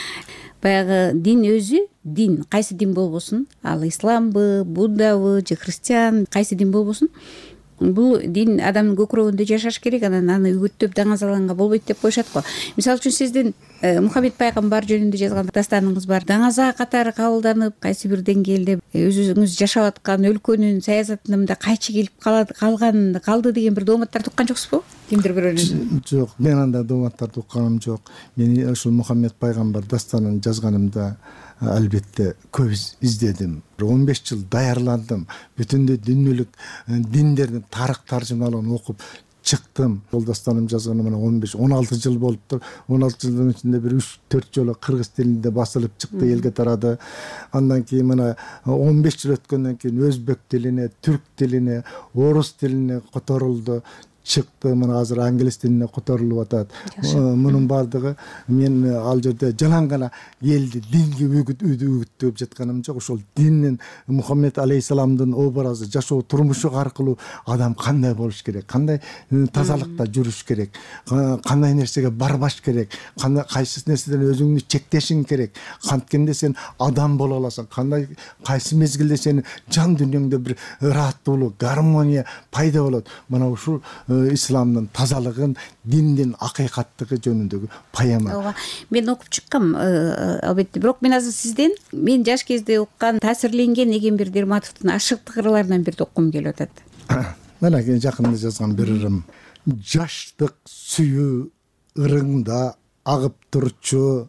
Баягы дин өзү, дин кайсы дин болбосун, ал исламбы, буддабы же христиан, кайсы дин болбосун, бул дин адамдын көкүрөгүндө жашаш керек, анан аны үгүттөп даңазаланга болбойт деп коюшат го. Мисалы үчүн сиздин Мухаммед пайгамбар жөнүндө жазган дастаныңыз бар. Даңаза катары кабылданып, кайсы бир деңгээлде өзүңүз жашап аткан өлкөнүн саясатына мындай кайчы келип калган калды деген бир дооматтарды уккан жоксузбу? Кимдир бирөөнүн? Жок, мен андай дооматтарды укканым жок. Мен ушул Мухаммед пайгамбар дастанын жазганымда албетте көп издедим. он беш жыл даярландым. Бүтүндөй дүйнөлүк диндердин тарых таржымаларын окуп чыктым. Бул дастаным жазганыма он беш он алты жыл болуптур. он алты жылдын ичинде бир үч төрт жолу кыргыз тилинде басылып чыкты, элге тарады. Андан кийин мына он беш жыл өткөндөн кийин өзбек тилине, түрк тилине, орус тилине которулду. Чыкты, мына азыр англис тилине которулуп атат. Мунун бардыгы мен ал жерде жалаң гана элди динге үгүттөп жатканым жок. Ошол диндин Мухаммед алейхисаламдын образы, жашоо турмушу аркылуу адам кандай болуш керек, кандай тазалыкта жүрүш керек, кандай нерсеге барбаш керек, кандай кайсы нерседен өзүңдү чектешиң керек, канткенде сен адам боло аласың, кандай кайсы мезгилде сенин жан дүйнөңдө бир ыраттуулук, гармония пайда болот. Мына ушул исламдын тазалыгын, диндин акыйкаттыгы жөнүндөгү поэма. Ооба, мен окуп чыккам албетте. Бирок мен азыр сизден мен жаш кезде уккан, таасирленген Эгембер Дерматовдун ашыктык ырларынан бирди окугум келип атат. Мына жакында жазган бир ырым. Жаштык сүйүү ырыңда агып турчу,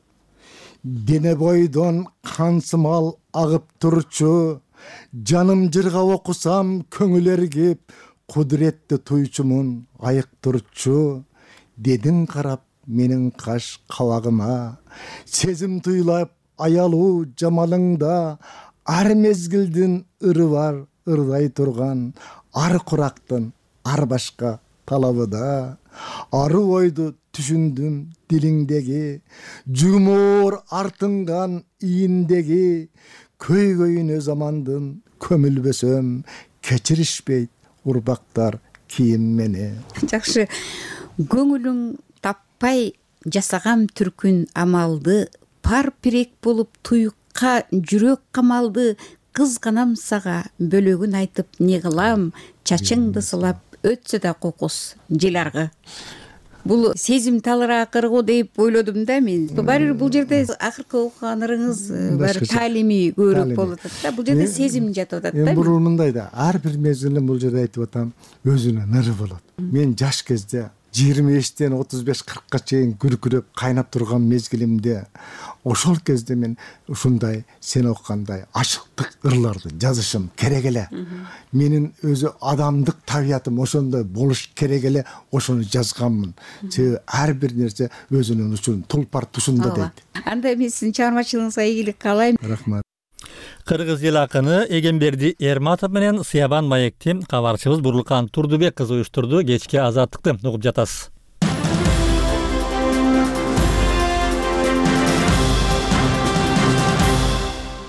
дене бойдон кансымал агып турчу, жаным жырга окусам көңүл эргип, кудуретти туйчумун айык турчу, дедиң карап менин каш кабагыма, сезим туйлап аялуу жамалыңда, ар мезгилдин ыры бар ырдай турган, ар курактын ар башка талабыда, ары ойду түшүндүм дилиңдеги, жумуур артынган ийиндеги, көйгөйүнө замандын көмүлбөсөм, кечиришпейт урбактар кийим мени. Жакшы. Көңүлүң таппай жасагам түркүн амалды, пар пирек болуп туюкка жүрөк камалды, кызганам сага бөлөгүн айтып не кылам, чачыңды сылап өтсө да кокус жел аргы. Бул сезим талыраак ыргуу деп ойлодум да мен. Баары бул жерде акыркы окуган ырыңыз бир таалимий көбүрөөк болуп атат да. Бул жерде сезим жатып атат да. Эми бул мындай да, ар бир мезгилде бул жерде айтып атам, өзүнүн ыры болот. Мен жаш кезде жыйырма бештен отуз беш кыркка чейин күркүрөп кайнап турган мезгилимде, ошол кезде мен ушундай сен оккандай ашыктык ырларды жазышым керек эле. Менин өзү адамдык табиятым ошондой болуш керек эле, ошону жазганмын. Себеби ар бир нерсе өзүнүн учурун тулпар тушунда дейт. Анда мен сиздин чыгармачылыгыңызга ийгилик каалайм. Рахмат. Кыргыз эл акыны Эгемберди Эрматов менен Сыябан маекти кабарчыбыз Бурлукан Турдубек кызы уюштурду. Кечки азаттыкты угуп жатасыз.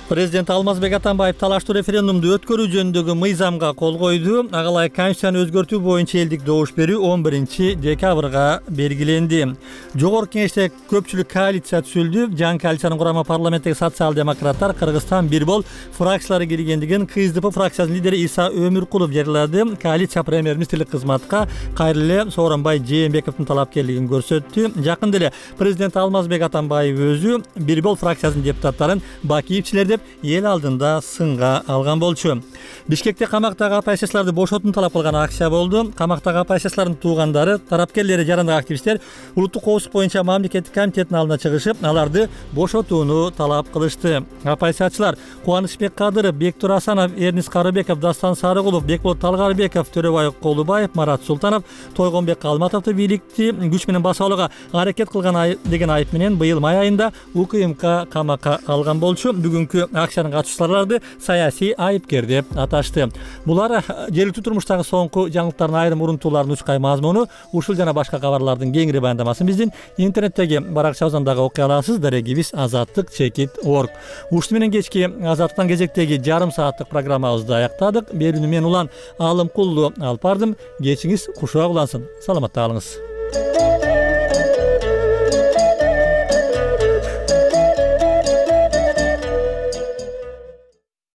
Президент Алмазбек Атамбаев талаштуу референдумду өткөрүү жөнүндөгү мыйзамга кол койду. Ага ылайык Конституцияны өзгөртүү боюнча элдик добуш берүү он биринчи декабрга белгиленди. Жогорку Кеңеште көпчүлүк коалиция түзүлдү. Жаңы коалициянын курамына парламенттеги социал-демократтар, Кыргызстан бир бол фракциялары киргендигин КСДП фракциясынын лидери Иса Өмүркулов жарыялады. Коалиция премьер-министрлик кызматка кайра эле Сооронбай Жээнбековдун талапкерлигин көрсөттү. Жакында эле президент Алмазбек Атамбаев өзү бир бол фракциясынын депутаттарын бакиевчилер деп эл алдында сынга алган болчу. Бишкекте камактагы оппозицияларды бошотууну талап кылган акция болду. Камактагы оппозициялардын туугандары, тарапкерлери, жарандык активисттер улуттук коопсуздук боюнча мамлекеттик комитеттин алдына чыгышып, аларды бошотууну талап кылышты. Оппозициячылар Кубанычбек Кадыров, Бектур Асанов, Эрнис Карыбеков, Дастан Сарыгулов, Бекболот Талгарбеков, Төрөбай Колубаев, Марат Султанов, Тойгонбек Калматовду бийликти күч менен басып алууга аракет кылган деген айып менен быйыл май айында УКМК камакка алган болчу. Бүгүнкү акциянын катышуучулары саясий айыпкер деп аташты. Булар жергиликтүү турмуштагы соңку жаңылыктардын айрым урунтууларын учкай мазмуну, ушул жана башка кабарлардын кеңири баяндамасын биздин интернеттеги баракчабыздан дагы окуй аласыз. Дарегибиз азаттык чекит точка орг. Ушуну менен кечки азаттыктан кезектеги жарым сааттык программабызды аяктадык. Берүүнү мен Улан Алымкулду алып бардым. Кечиңиз кушуак улансын. Саламатта калыңыз.